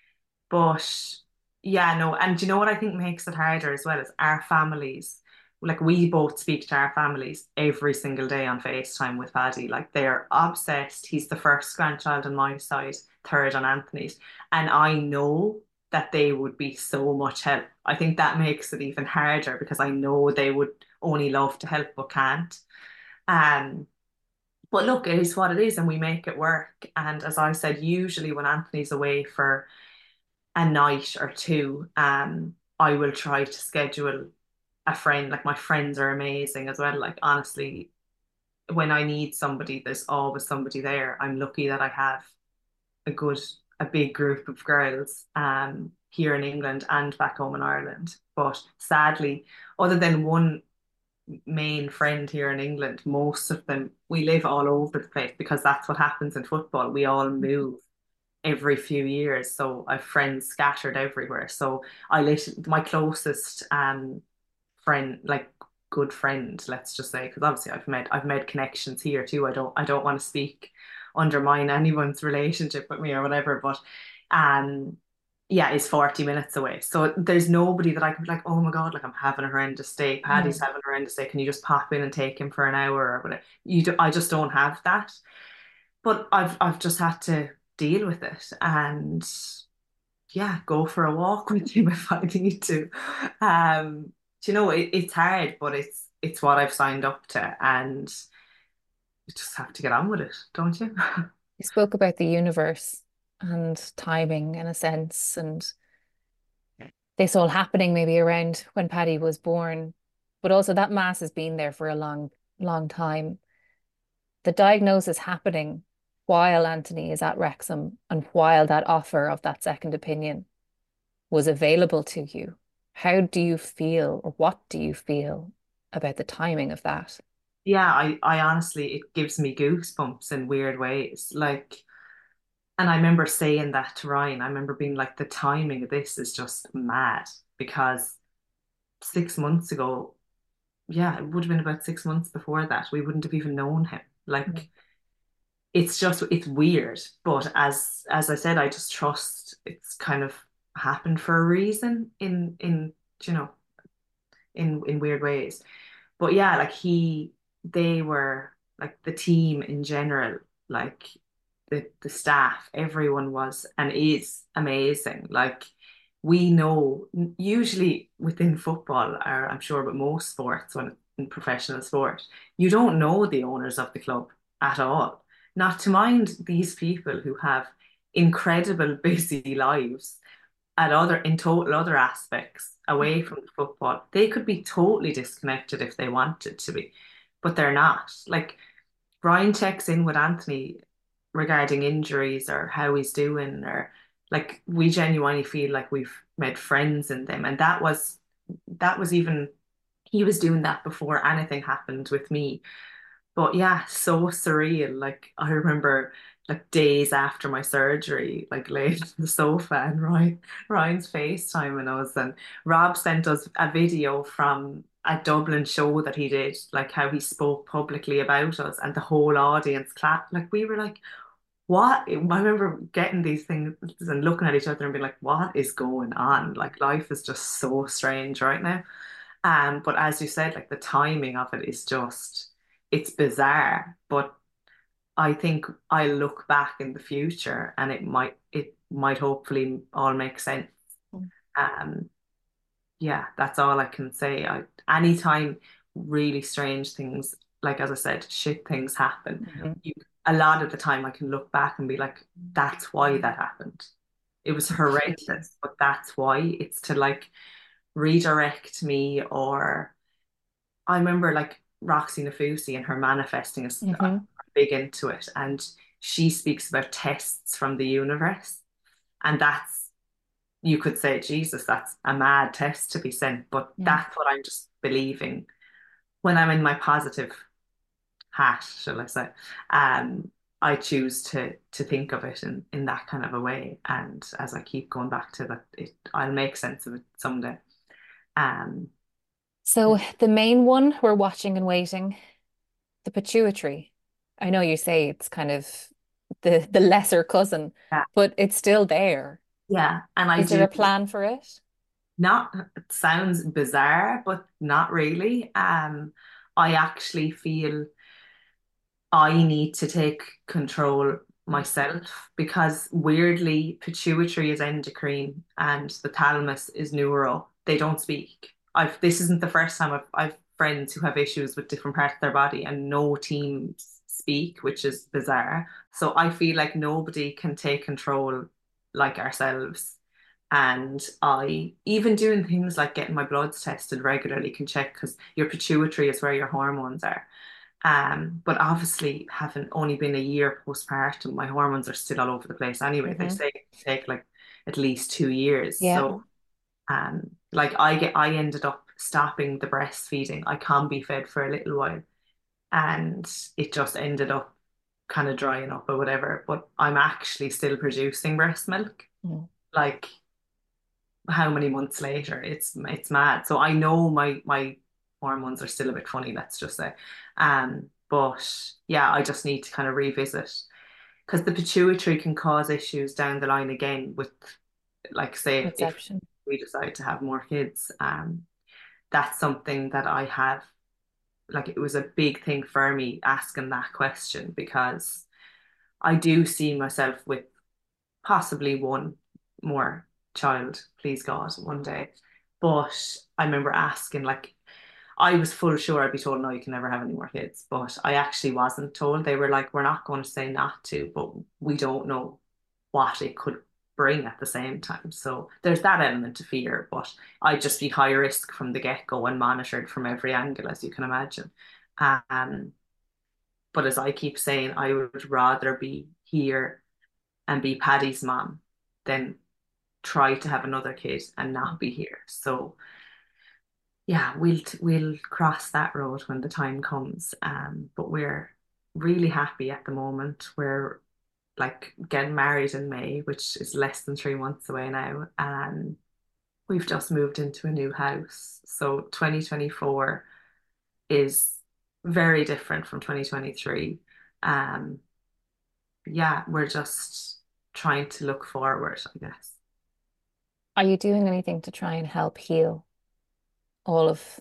but yeah, no, and do you know what I think makes it harder as well is our families. Like we both speak to our families every single day on FaceTime with Paddy. Like they're obsessed. He's the first grandchild on my side, third on Anthony's. And I know that they would be so much help. I think that makes it even harder because I know they would only love to help but can't. Um, but look, it is what it is, and we make it work. And as I said, usually when Anthony's away for a night or two, um, I will try to schedule a friend. Like my friends are amazing as well. Like honestly, when I need somebody, there's always somebody there. I'm lucky that I have a good, a big group of girls um here in England and back home in Ireland. But sadly, other than one main friend here in England, most of them we live all over the place because that's what happens in football. We all move every few years. So I've friends scattered everywhere. So I lit my closest um friend, like good friend, let's just say, because obviously I've made I've made connections here too. I don't I don't want to speak undermine anyone's relationship with me or whatever, but um yeah, is forty minutes away. So there's nobody that I can be like, oh my God, like I'm having a horrendous day. Paddy's Mm. having a horrendous day. Can you just pop in and take him for an hour or whatever? You do, I just don't have that. But I've I've just had to deal with it and yeah, go for a walk with him if I need to. Um, do you know, it, it's hard, but it's it's what I've signed up to, and you just have to get on with it, don't you? You spoke about the universe and timing in a sense, and this all happening maybe around when Paddy was born, but also that mass has been there for a long, long time. The diagnosis happening while Anthony is at Wrexham and while that offer of that second opinion was available to you. How do you feel, or what do you feel about the timing of that? Yeah, I, I honestly, it gives me goosebumps in weird ways. Like, and I remember saying that to Ryan. I remember being like, the timing of this is just mad because six months ago, yeah, it would have been about six months before that, we wouldn't have even known him. Mm. Like, it's just it's weird. But as as I said, I just trust it's kind of happened for a reason in in you know in in weird ways. But yeah, like he they were like the team in general, like the the staff, everyone was and is amazing. Like we know usually within football, or I'm sure but most sports when in professional sport, you don't know the owners of the club at all. Not to mind these people who have incredible busy lives at other in total other aspects away from the football. They could be totally disconnected if they wanted to be, but they're not. Like Brian checks in with Anthony regarding injuries or how he's doing, or like we genuinely feel like we've made friends in them. And that was that was even he was doing that before anything happened with me. But yeah, so surreal. Like I remember like days after my surgery, like laid on the sofa and Ryan Ryan's FaceTiming us and Rob sent us a video from a Dublin show that he did, like how he spoke publicly about us and the whole audience clapped. Like we were like, what? I remember getting these things and looking at each other and being like, what is going on? Like life is just so strange right now. Um, but as you said, like the timing of it is just it's bizarre. But I think I look back in the future and it might it might hopefully all make sense. Mm. Um, yeah, that's all I can say. I anytime really strange things, like as I said, shit things happen. Mhm. You, a lot of the time I can look back and be like, that's why that happened. It was Completely. horrendous, but that's why. It's to like redirect me. Or I remember like Roxy Nafusi and her manifesting is I'm Hmm. big into it, and she speaks about tests from the universe, and that's, you could say, Jesus, that's a mad test to be sent, but Mm. that's what I'm just believing when I'm in my positive hat, shall I say. Um, I choose to to think of it in in that kind of a way, and as I keep going back to that, it I'll make sense of it someday. Um, So the main one we're watching and waiting, the pituitary. I know you say it's kind of the the lesser cousin, yeah, but it's still there. yeah, and I Is there do. a plan for it? Not, it sounds bizarre, but not really. Um, I actually feel I need to take control myself, because weirdly, pituitary is endocrine and the thalamus is neuro. They don't speak. I've This isn't the first time I've I've friends who have issues with different parts of their body and no teams speak, which is bizarre. So I feel like nobody can take control like ourselves. And I, even doing things like getting my bloods tested regularly, can check, because your pituitary is where your hormones are. Um, but obviously, having only been a year postpartum, my hormones are still all over the place anyway. They Hmm. say it can take like at least two years. Yeah. So, um, like I get, I ended up stopping the breastfeeding. I can be fed for a little while, and it just ended up kind of drying up or whatever. But I'm actually still producing breast milk. Mm. Like, how many months later? It's it's mad. So I know my my hormones are still a bit funny, let's just say. Um, but yeah, I just need to kind of revisit, because the pituitary can cause issues down the line again with, like, say, if, if Conception. we decide to have more kids. Um, that's something that I have, like, it was a big thing for me asking that question, because I do see myself with possibly one more child, please God, one day. But I remember asking, like, I was full sure I'd be told, no, you can never have any more kids. But I actually wasn't told. They were like, we're not going to say not to, but we don't know what it could bring at the same time. So there's that element to fear, but I'd just be high risk from the get-go and monitored from every angle, as you can imagine. Um, but as I keep saying, I would rather be here and be Paddy's mom than try to have another kid and not be here. So yeah, we'll we'll cross that road when the time comes. Um, but we're really happy at the moment. We're like getting married in May, which is less than three months away now, and we've just moved into a new house. So twenty twenty-four is very different from twenty twenty-three. Um, yeah, we're just trying to look forward, I guess. Are you doing anything to try and help heal all of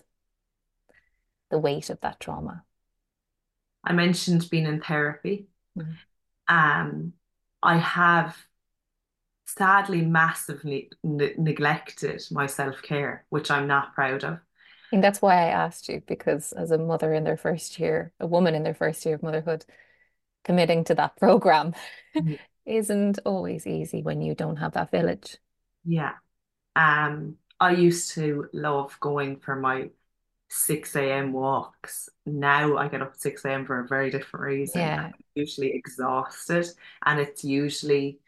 the weight of that trauma? I mentioned being in therapy. Mm. Um, I have sadly massively ne neglected my self-care, which I'm not proud of. I think that's why I asked you, because as a mother in their first year, a woman in their first year of motherhood, committing to that program Mm. isn't always easy when you don't have that village. Yeah. Um, I used to love going for my six a m walks. Now I get up at six a m for a very different reason. I'm Yeah. usually exhausted, and it's usually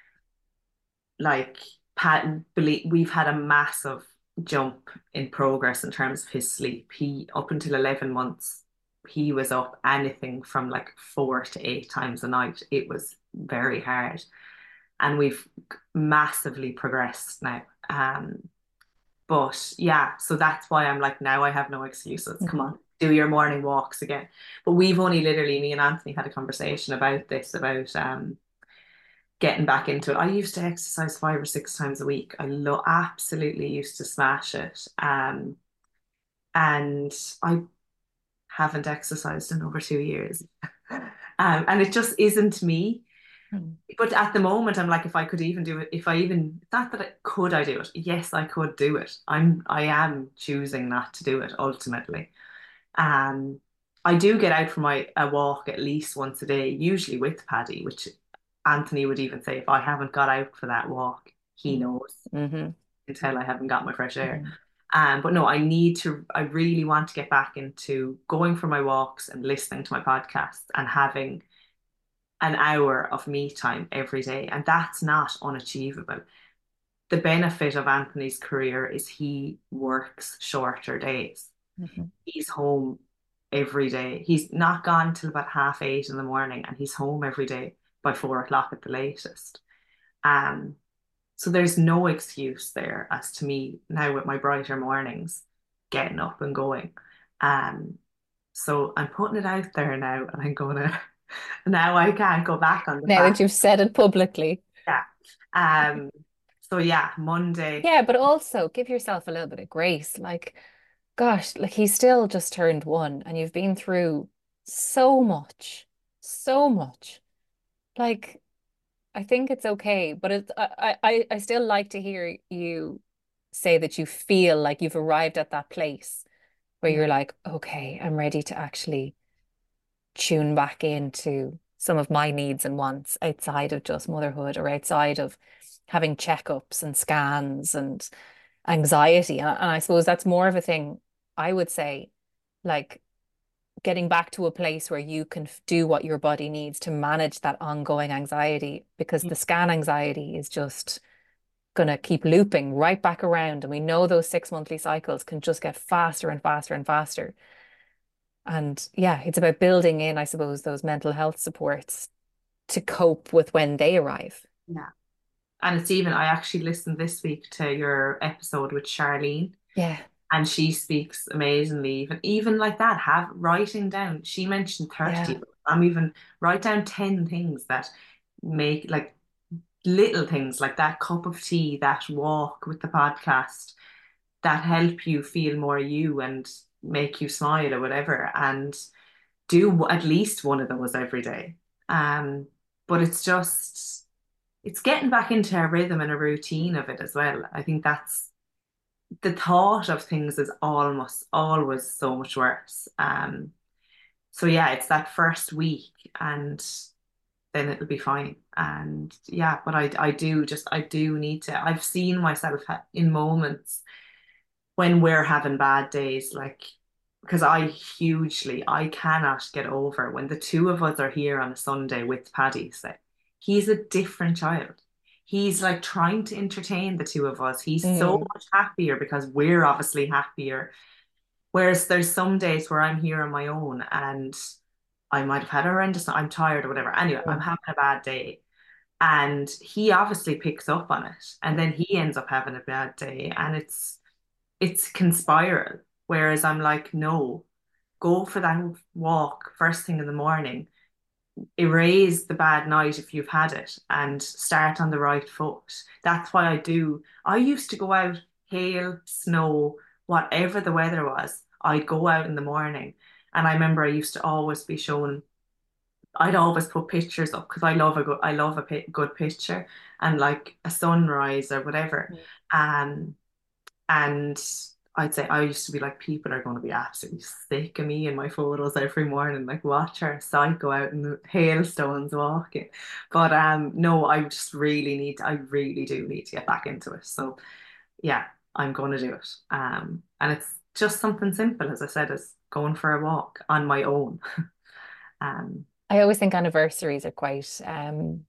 like, Pat, believe we've had a massive jump in progress in terms of his sleep. He, up until eleven months, he was up anything from like four to eight times a night. It was very hard. And we've massively progressed now. Um, but yeah, so that's why I'm like, now I have no excuses. Come Mhm. on, do your morning walks again. But we've only literally, me and Anthony had a conversation about this, about um getting back into it. I used to exercise five or six times a week. I lo absolutely used to smash it. Um, and I haven't exercised in over two years. Um, and it just isn't me. Mm. But at the moment, I'm like, if I could even do it, if I even, not that I, could I do it? Yes, I could do it. I'm, I am choosing not to do it ultimately. Um, I do get out for my a walk at least once a day, usually with Paddy, which Anthony would even say, if I haven't got out for that walk, he knows Mm-hmm. until I haven't got my fresh air. Mm-hmm. Um, but no, I need to, I really want to get back into going for my walks and listening to my podcasts and having an hour of me time every day. And that's not unachievable. The benefit of Anthony's career is he works shorter days. Mm-hmm. He's home every day. He's not gone till about half eight in the morning and he's home every day by four o'clock at the latest. Um, so there's no excuse there as to me now with my brighter mornings getting up and going. Um, so I'm putting it out there now and I'm gonna now I can't go back on the Now that fact. you've said it publicly. Yeah. Um, so yeah, Monday. Yeah, but also give yourself a little bit of grace. Like, gosh, like he's still just turned one and you've been through so much, so much. Like, I think it's okay, but it's I, I, I still like to hear you say that you feel like you've arrived at that place where Yeah. you're like, okay, I'm ready to actually tune back into some of my needs and wants outside of just motherhood or outside of having checkups and scans and anxiety. And, and I suppose that's more of a thing I would say, like getting back to a place where you can f- do what your body needs to manage that ongoing anxiety, because the scan anxiety is just going to keep looping right back around. And we know those six monthly cycles can just get faster and faster and faster. And yeah, it's about building in, I suppose, those mental health supports to cope with when they arrive. Yeah. And it's even, I actually listened this week to your episode with Charlene, Yeah. and she speaks amazingly. Even even like that, have writing down. She mentioned thirty, Yeah. but I'm even write down ten things that make like little things like that cup of tea, that walk with the podcast that help you feel more you and make you smile or whatever. And do at least one of those every day. Um, but it's just it's getting back into a rhythm and a routine of it as well. I think that's the thought of things is almost always so much worse. Um, so yeah, it's that first week and then it'll be fine. And yeah, but I I do just I do need to. I've seen myself ha in moments when we're having bad days, like because I hugely I cannot get over when the two of us are here on a Sunday with Paddy. Say he's a different child. He's like trying to entertain the two of us. He's so Mm. much happier because we're obviously happier. Whereas there's some days where I'm here on my own and I might have had a horrendous, I'm tired or whatever. Anyway, I'm Mm. having a bad day. And he obviously picks up on it. And then he ends up having a bad day. And it's it's can spiral. Whereas I'm like, no, go for that walk first thing in the morning, erase the bad night if you've had it, and start on the right foot. That's why I do. I used to go out, hail, snow, whatever the weather was, I'd go out in the morning. And I remember I used to always be shown, I'd always put pictures up because I love a good, I love a pi good picture and like a sunrise or whatever. Um, and I'd say I used to be like, people are going to be absolutely sick of me in my photos every morning. Like, watch her psycho out in the hailstones walking. But um, no, I just really need, I really do need to get back into it. So yeah, I'm going to do it. Um, and it's just something simple, as I said, as going for a walk on my own. Um, I always think anniversaries are quite um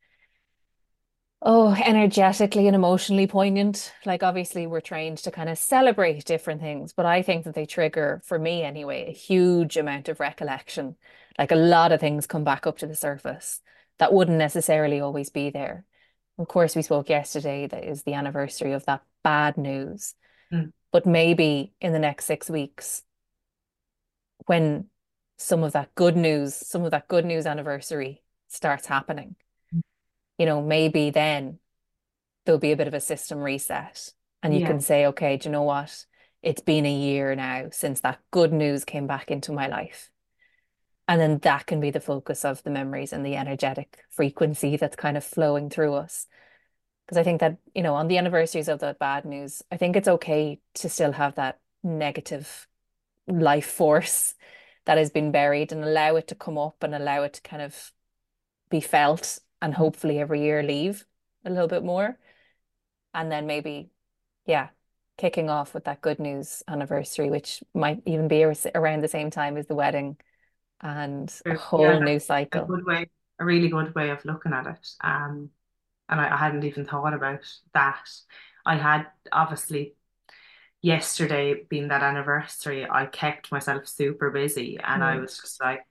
oh, energetically and emotionally poignant. Like obviously we're trained to kind of celebrate different things, but I think that they trigger, for me anyway, a huge amount of recollection. Like a lot of things come back up to the surface that wouldn't necessarily always be there. Of course, we spoke yesterday that is the anniversary of that bad news. mm, But maybe in the next six weeks, when some of that good news, some of that good news anniversary starts happening, you know, maybe then there'll be a bit of a system reset. And you yeah, can say, okay, do you know what? It's been a year now since that good news came back into my life. And then that can be the focus of the memories and the energetic frequency that's kind of flowing through us. Because I think that, you know, on the anniversaries of the bad news, I think it's okay to still have that negative life force that has been buried and allow it to come up and allow it to kind of be felt and hopefully every year leave a little bit more. and then maybe, yeah, kicking off with that good news anniversary, which might even be ar- around the same time as the wedding and a Yeah, whole new that's a cycle. good way, a really good way of looking at it. Um, and I, I hadn't even thought about that. I had obviously yesterday being that anniversary, I kept myself super busy and I Mm. was just like,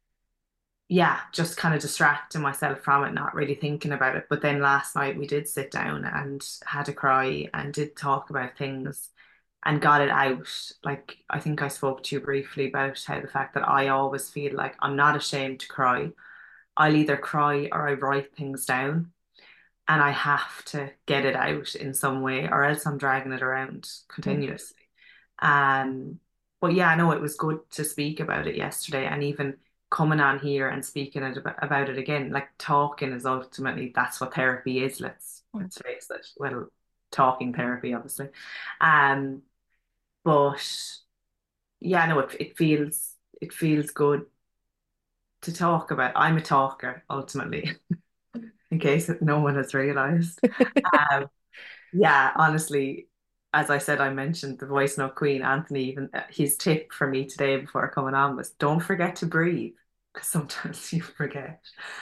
yeah, just kind of distracting myself from it, not really thinking about it. But then last night we did sit down and had a cry and did talk about things and got it out. Like I think I spoke to you briefly about how the fact that I always feel like I'm not ashamed to cry. I'll either cry or I write things down and I have to get it out in some way or else I'm dragging it around Mm. continuously. Um, but yeah, I know it was good to speak about it yesterday and even coming on here and speaking it about, about it again. Like talking is ultimately that's what therapy is. Let's Mm. let's face it. Well, talking therapy, obviously. Um, but yeah, no, it it feels it feels good to talk about. I'm a talker ultimately, in case no one has realized. Um, Yeah, honestly, as I said, I mentioned the voice note queen, Anthony, even uh, his tip for me today before coming on was don't forget to breathe because sometimes you forget.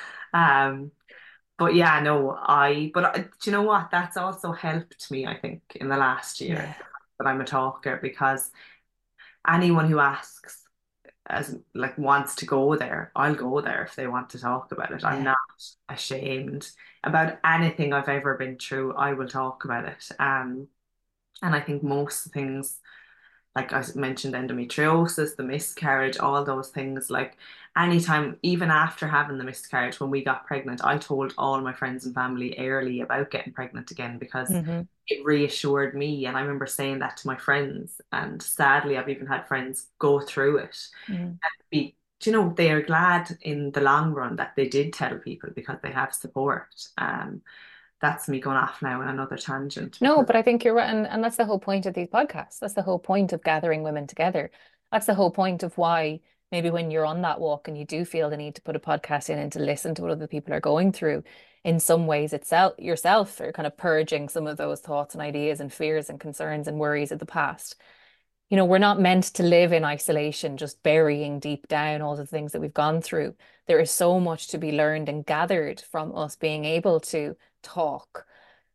Um, but yeah, no, I, but I, do you know what? That's also helped me, I think, in the last year Yeah. that I'm a talker because anyone who asks as like wants to go there, I'll go there if they want to talk about it. I'm Yeah. not ashamed about anything I've ever been through. I will talk about it. Um, and I think most things, like I mentioned, endometriosis, the miscarriage, all those things, like anytime, even after having the miscarriage, when we got pregnant, I told all my friends and family early about getting pregnant again because Hmm. it reassured me. And I remember saying that to my friends. And sadly, I've even had friends go through it Mm. and be, do you know, they are glad in the long run that they did tell people because they have support. Um, that's me going off now on another tangent No, because but I think you're right. And, and that's the whole point of these podcasts. That's the whole point of gathering women together. That's the whole point of why maybe when you're on that walk and you do feel the need to put a podcast in and to listen to what other people are going through, in some ways itself yourself are kind of purging some of those thoughts and ideas and fears and concerns and worries of the past. You know, we're not meant to live in isolation, just burying deep down all the things that we've gone through. There is so much to be learned and gathered from us being able to talk.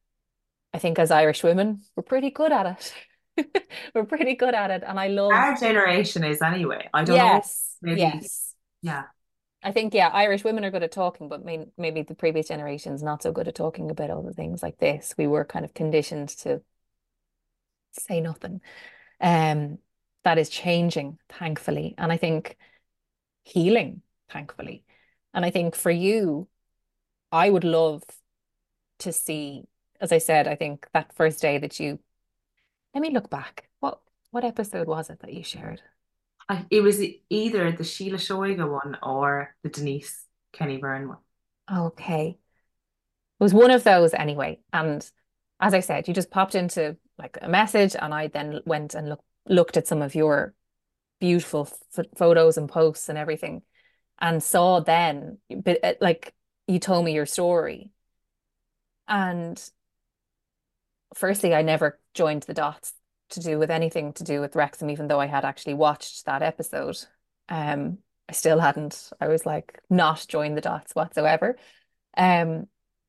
I think as Irish women, we're pretty good at it. We're pretty good at it. And I love, our generation is anyway. I don't know, yes, maybe, yes. yeah. I think, yeah, Irish women are good at talking, but may maybe the previous generation's not so good at talking about other things like this. We were kind of conditioned to say nothing. Um, that is changing, thankfully. And I think healing, thankfully. And I think for you, I would love to see, as I said, I think that first day that you, let me look back. What what episode was it that you shared? I, it was either the Sheila Shoiga one or the Denise Kenny Byrne one. Okay. It was one of those anyway. And as I said, you just popped into like a message, and I then went and look, looked at some of your beautiful f photos and posts and everything, and saw then, but uh, like you told me your story. And firstly, I never joined the dots to do with anything to do with Wrexham, even though I had actually watched that episode. Um, I still hadn't, I was like, not joined the dots whatsoever. Um,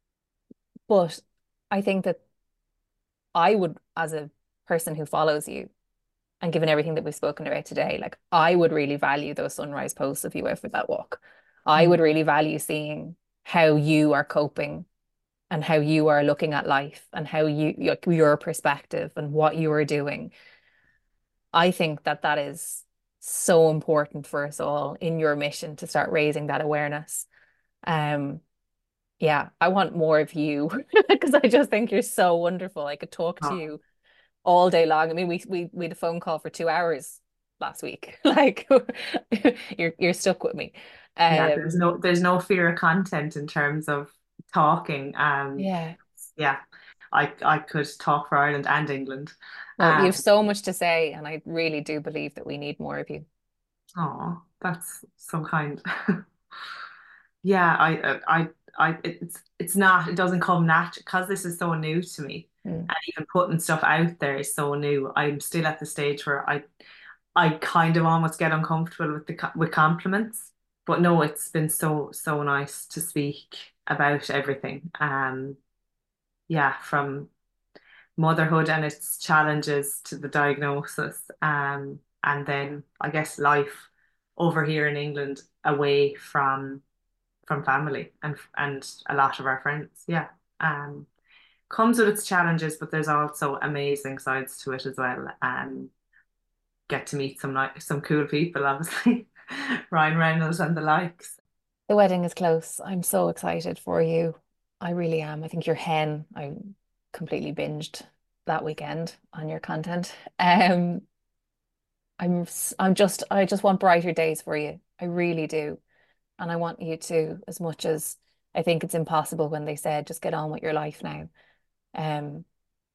but I think that I would, as a person who follows you, and given everything that we've spoken about today, like I would really value those sunrise posts of you out for that walk. I Mm. would really value seeing how you are coping and how you are looking at life and how you, like, your perspective and what you are doing. I think that that is so important for us all in your mission to start raising that awareness. Um, yeah, I want more of you because I just think you're so wonderful. I could talk to Oh, you all day long. I mean, we we we had a phone call for two hours last week. Like you're you're stuck with me. yeah, there's Um, no there's no fear of content in terms of talking. Um, yeah. yeah, I I could talk for Ireland and England. Well, you have Um, so much to say, and I really do believe that we need more of you. oh, that's so kind. Yeah, I I I it's it's not it doesn't come natural because this is so new to me. Mm. And even putting stuff out there is so new. I'm still at the stage where I I kind of almost get uncomfortable with the with compliments. But no, it's been so so nice to speak about everything. Um, yeah, from motherhood and its challenges to the diagnosis, um, and then I guess life over here in England, away from from family and and a lot of our friends. Yeah, um, comes with its challenges, but there's also amazing sides to it as well. Um, get to meet some like some cool people, obviously, Ryan Reynolds and the likes. The wedding is close. I'm so excited for you. I really am. I think you're hen. I completely binged that weekend on your content. Um, I'm s- I'm just I just want brighter days for you. I really do. And I want you to, as much as I think it's impossible when they said just get on with your life now. Um,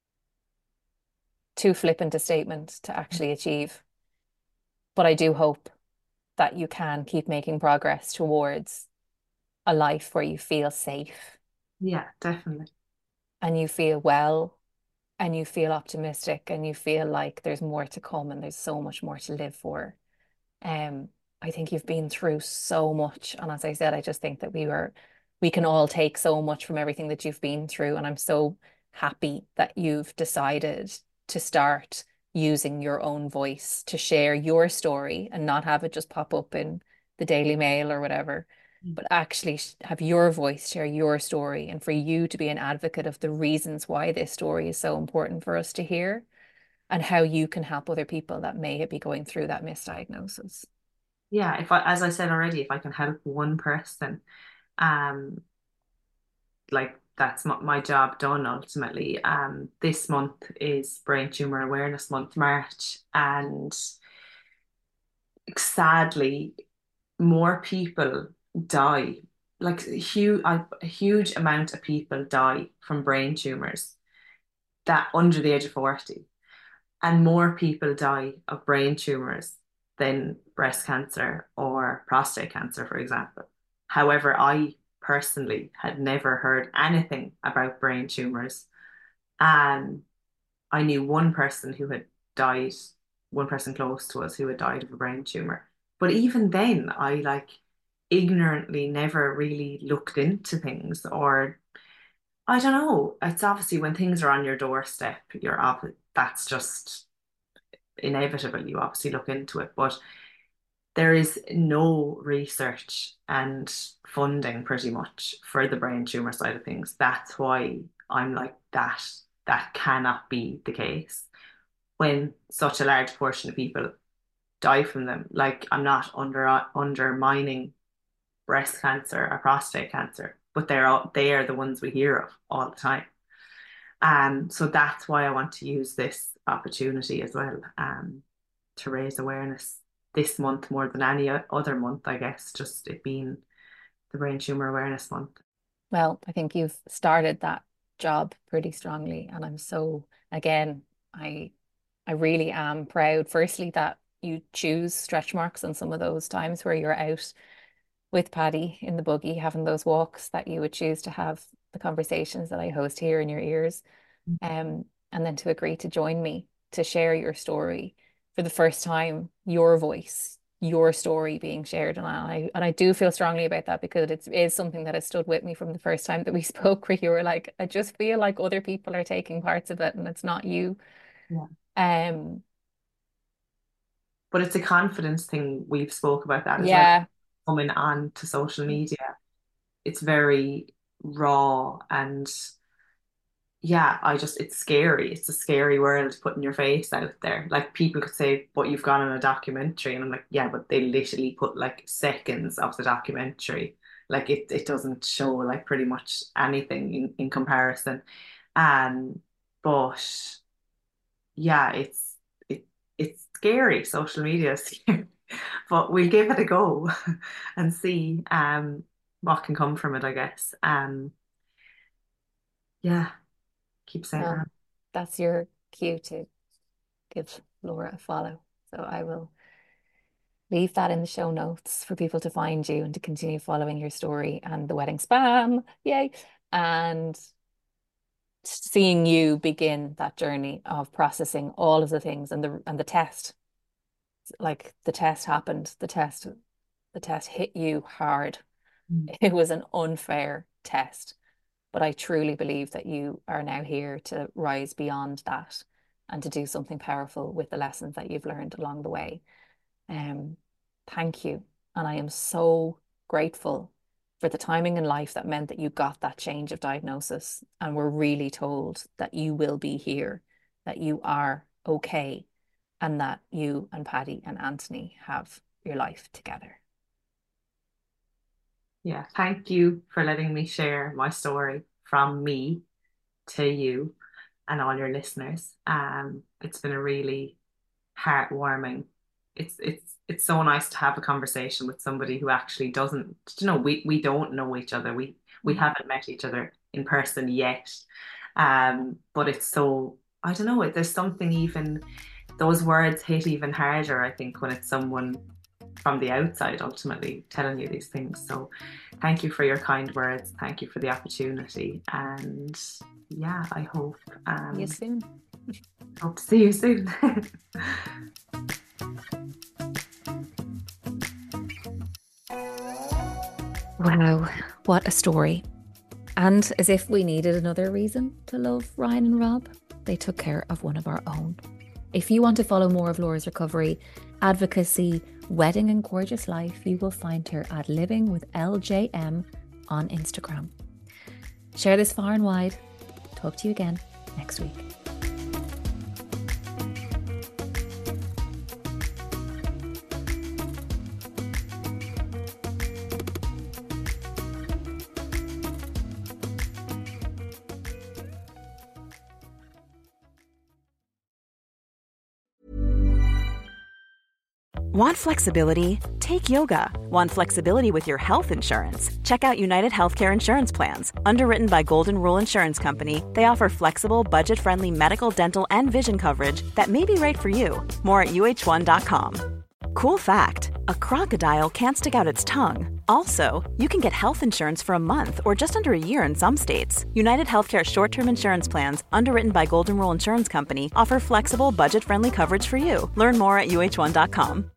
too flippant a statement to actually achieve. But I do hope that you can keep making progress towards a life where you feel safe Yeah, definitely. and you feel well and you feel optimistic and you feel like there's more to come and there's so much more to live for. Um, I think you've been through so much. And as I said, I just think that we were, we can all take so much from everything that you've been through. And I'm so happy that you've decided to start using your own voice to share your story and not have it just pop up in the Daily Mail or whatever, but actually have your voice, share your story, and for you to be an advocate of the reasons why this story is so important for us to hear and how you can help other people that may be going through that misdiagnosis. Yeah, if I, as I said already, if I can help one person, um, like that's my, my job done ultimately. Um, this month is Brain Tumor Awareness Month, March, and sadly, more people die. Like a huge, a huge amount of people die from brain tumors that under the age of forty, and more people die of brain tumors than breast cancer or prostate cancer, for example. However, I personally had never heard anything about brain tumors. And I knew one person who had died, one person close to us who had died of a brain tumor. But even then, I like ignorantly never really looked into things, or I don't know. It's obviously when things are on your doorstep, you're off, that's just inevitable. You obviously look into it, but there is no research and funding pretty much for the brain tumor side of things. That's why I'm like that. That cannot be the case when such a large portion of people die from them. Like I'm not under undermining breast cancer or prostate cancer, but they're all they are the ones we hear of all the time. Um, so that's why I want to use this opportunity as well, um, to raise awareness this month more than any other month, I guess, just it being the Brain Tumor Awareness Month. Well, I think you've started that job pretty strongly, and I'm so, again, I I really am proud, firstly, that you choose stretch marks on some of those times where you're out with Paddy in the buggy having those walks, that you would choose to have the conversations that I host here in your ears. Um, and then to agree to join me to share your story for the first time, your voice, your story being shared. And I and I do feel strongly about that because it is something that has stood with me from the first time that we spoke, where you were like, I just feel like other people are taking parts of it and it's not you. Yeah. Um, But it's a confidence thing. We've spoke about that as well. yeah, Coming on to social media, it's very raw, and yeah, I just it's scary. It's a scary world putting your face out there. Like people could say, "But you've gone on a documentary," and I'm like, "Yeah, but they literally put like seconds of the documentary. Like it it doesn't show like pretty much anything in, in comparison." Um, but yeah, it's it it's scary. Social media is scary, but we'll give it a go and see um what can come from it, I guess. Um, yeah, keep saying well, that. that's your cue to give Laura a follow. So I will leave that in the show notes for people to find you and to continue following your story and the wedding spam. Yay. And seeing you begin that journey of processing all of the things and the and the test, like the test happened, the test, the test hit you hard. Mm. It was an unfair test, but I truly believe that you are now here to rise beyond that and to do something powerful with the lessons that you've learned along the way. Um, thank you. And I am so grateful for the timing in life that meant that you got that change of diagnosis and were really told that you will be here, that you are okay, and that you and Paddy and Anthony have your life together. Yeah, thank you for letting me share my story from me to you and all your listeners. Um, it's been a really heartwarming. It's it's it's so nice to have a conversation with somebody who actually doesn't, you know, we we don't know each other. We we haven't met each other in person yet. Um, but it's so, I don't know, there's something, even those words hit even harder, I think, when it's someone from the outside ultimately telling you these things. So thank you for your kind words. Thank you for the opportunity. And yeah, I hope um see you soon. Hope to see you soon. Wow, what a story. And as if we needed another reason to love Ryan and Rob, they took care of one of our own. If you want to follow more of Laura's recovery, advocacy, wedding and gorgeous life, you will find her at Living with L J M on Instagram. Share this far and wide. Talk to you again next week. Want flexibility? Take yoga. Want flexibility with your health insurance? Check out United Healthcare Insurance Plans. Underwritten by Golden Rule Insurance Company, they offer flexible, budget-friendly medical, dental, and vision coverage that may be right for you. More at U H one dot com. Cool fact, a crocodile can't stick out its tongue. Also, you can get health insurance for a month or just under a year in some states. United Healthcare short-term insurance plans, underwritten by Golden Rule Insurance Company, offer flexible, budget-friendly coverage for you. Learn more at U H one dot com.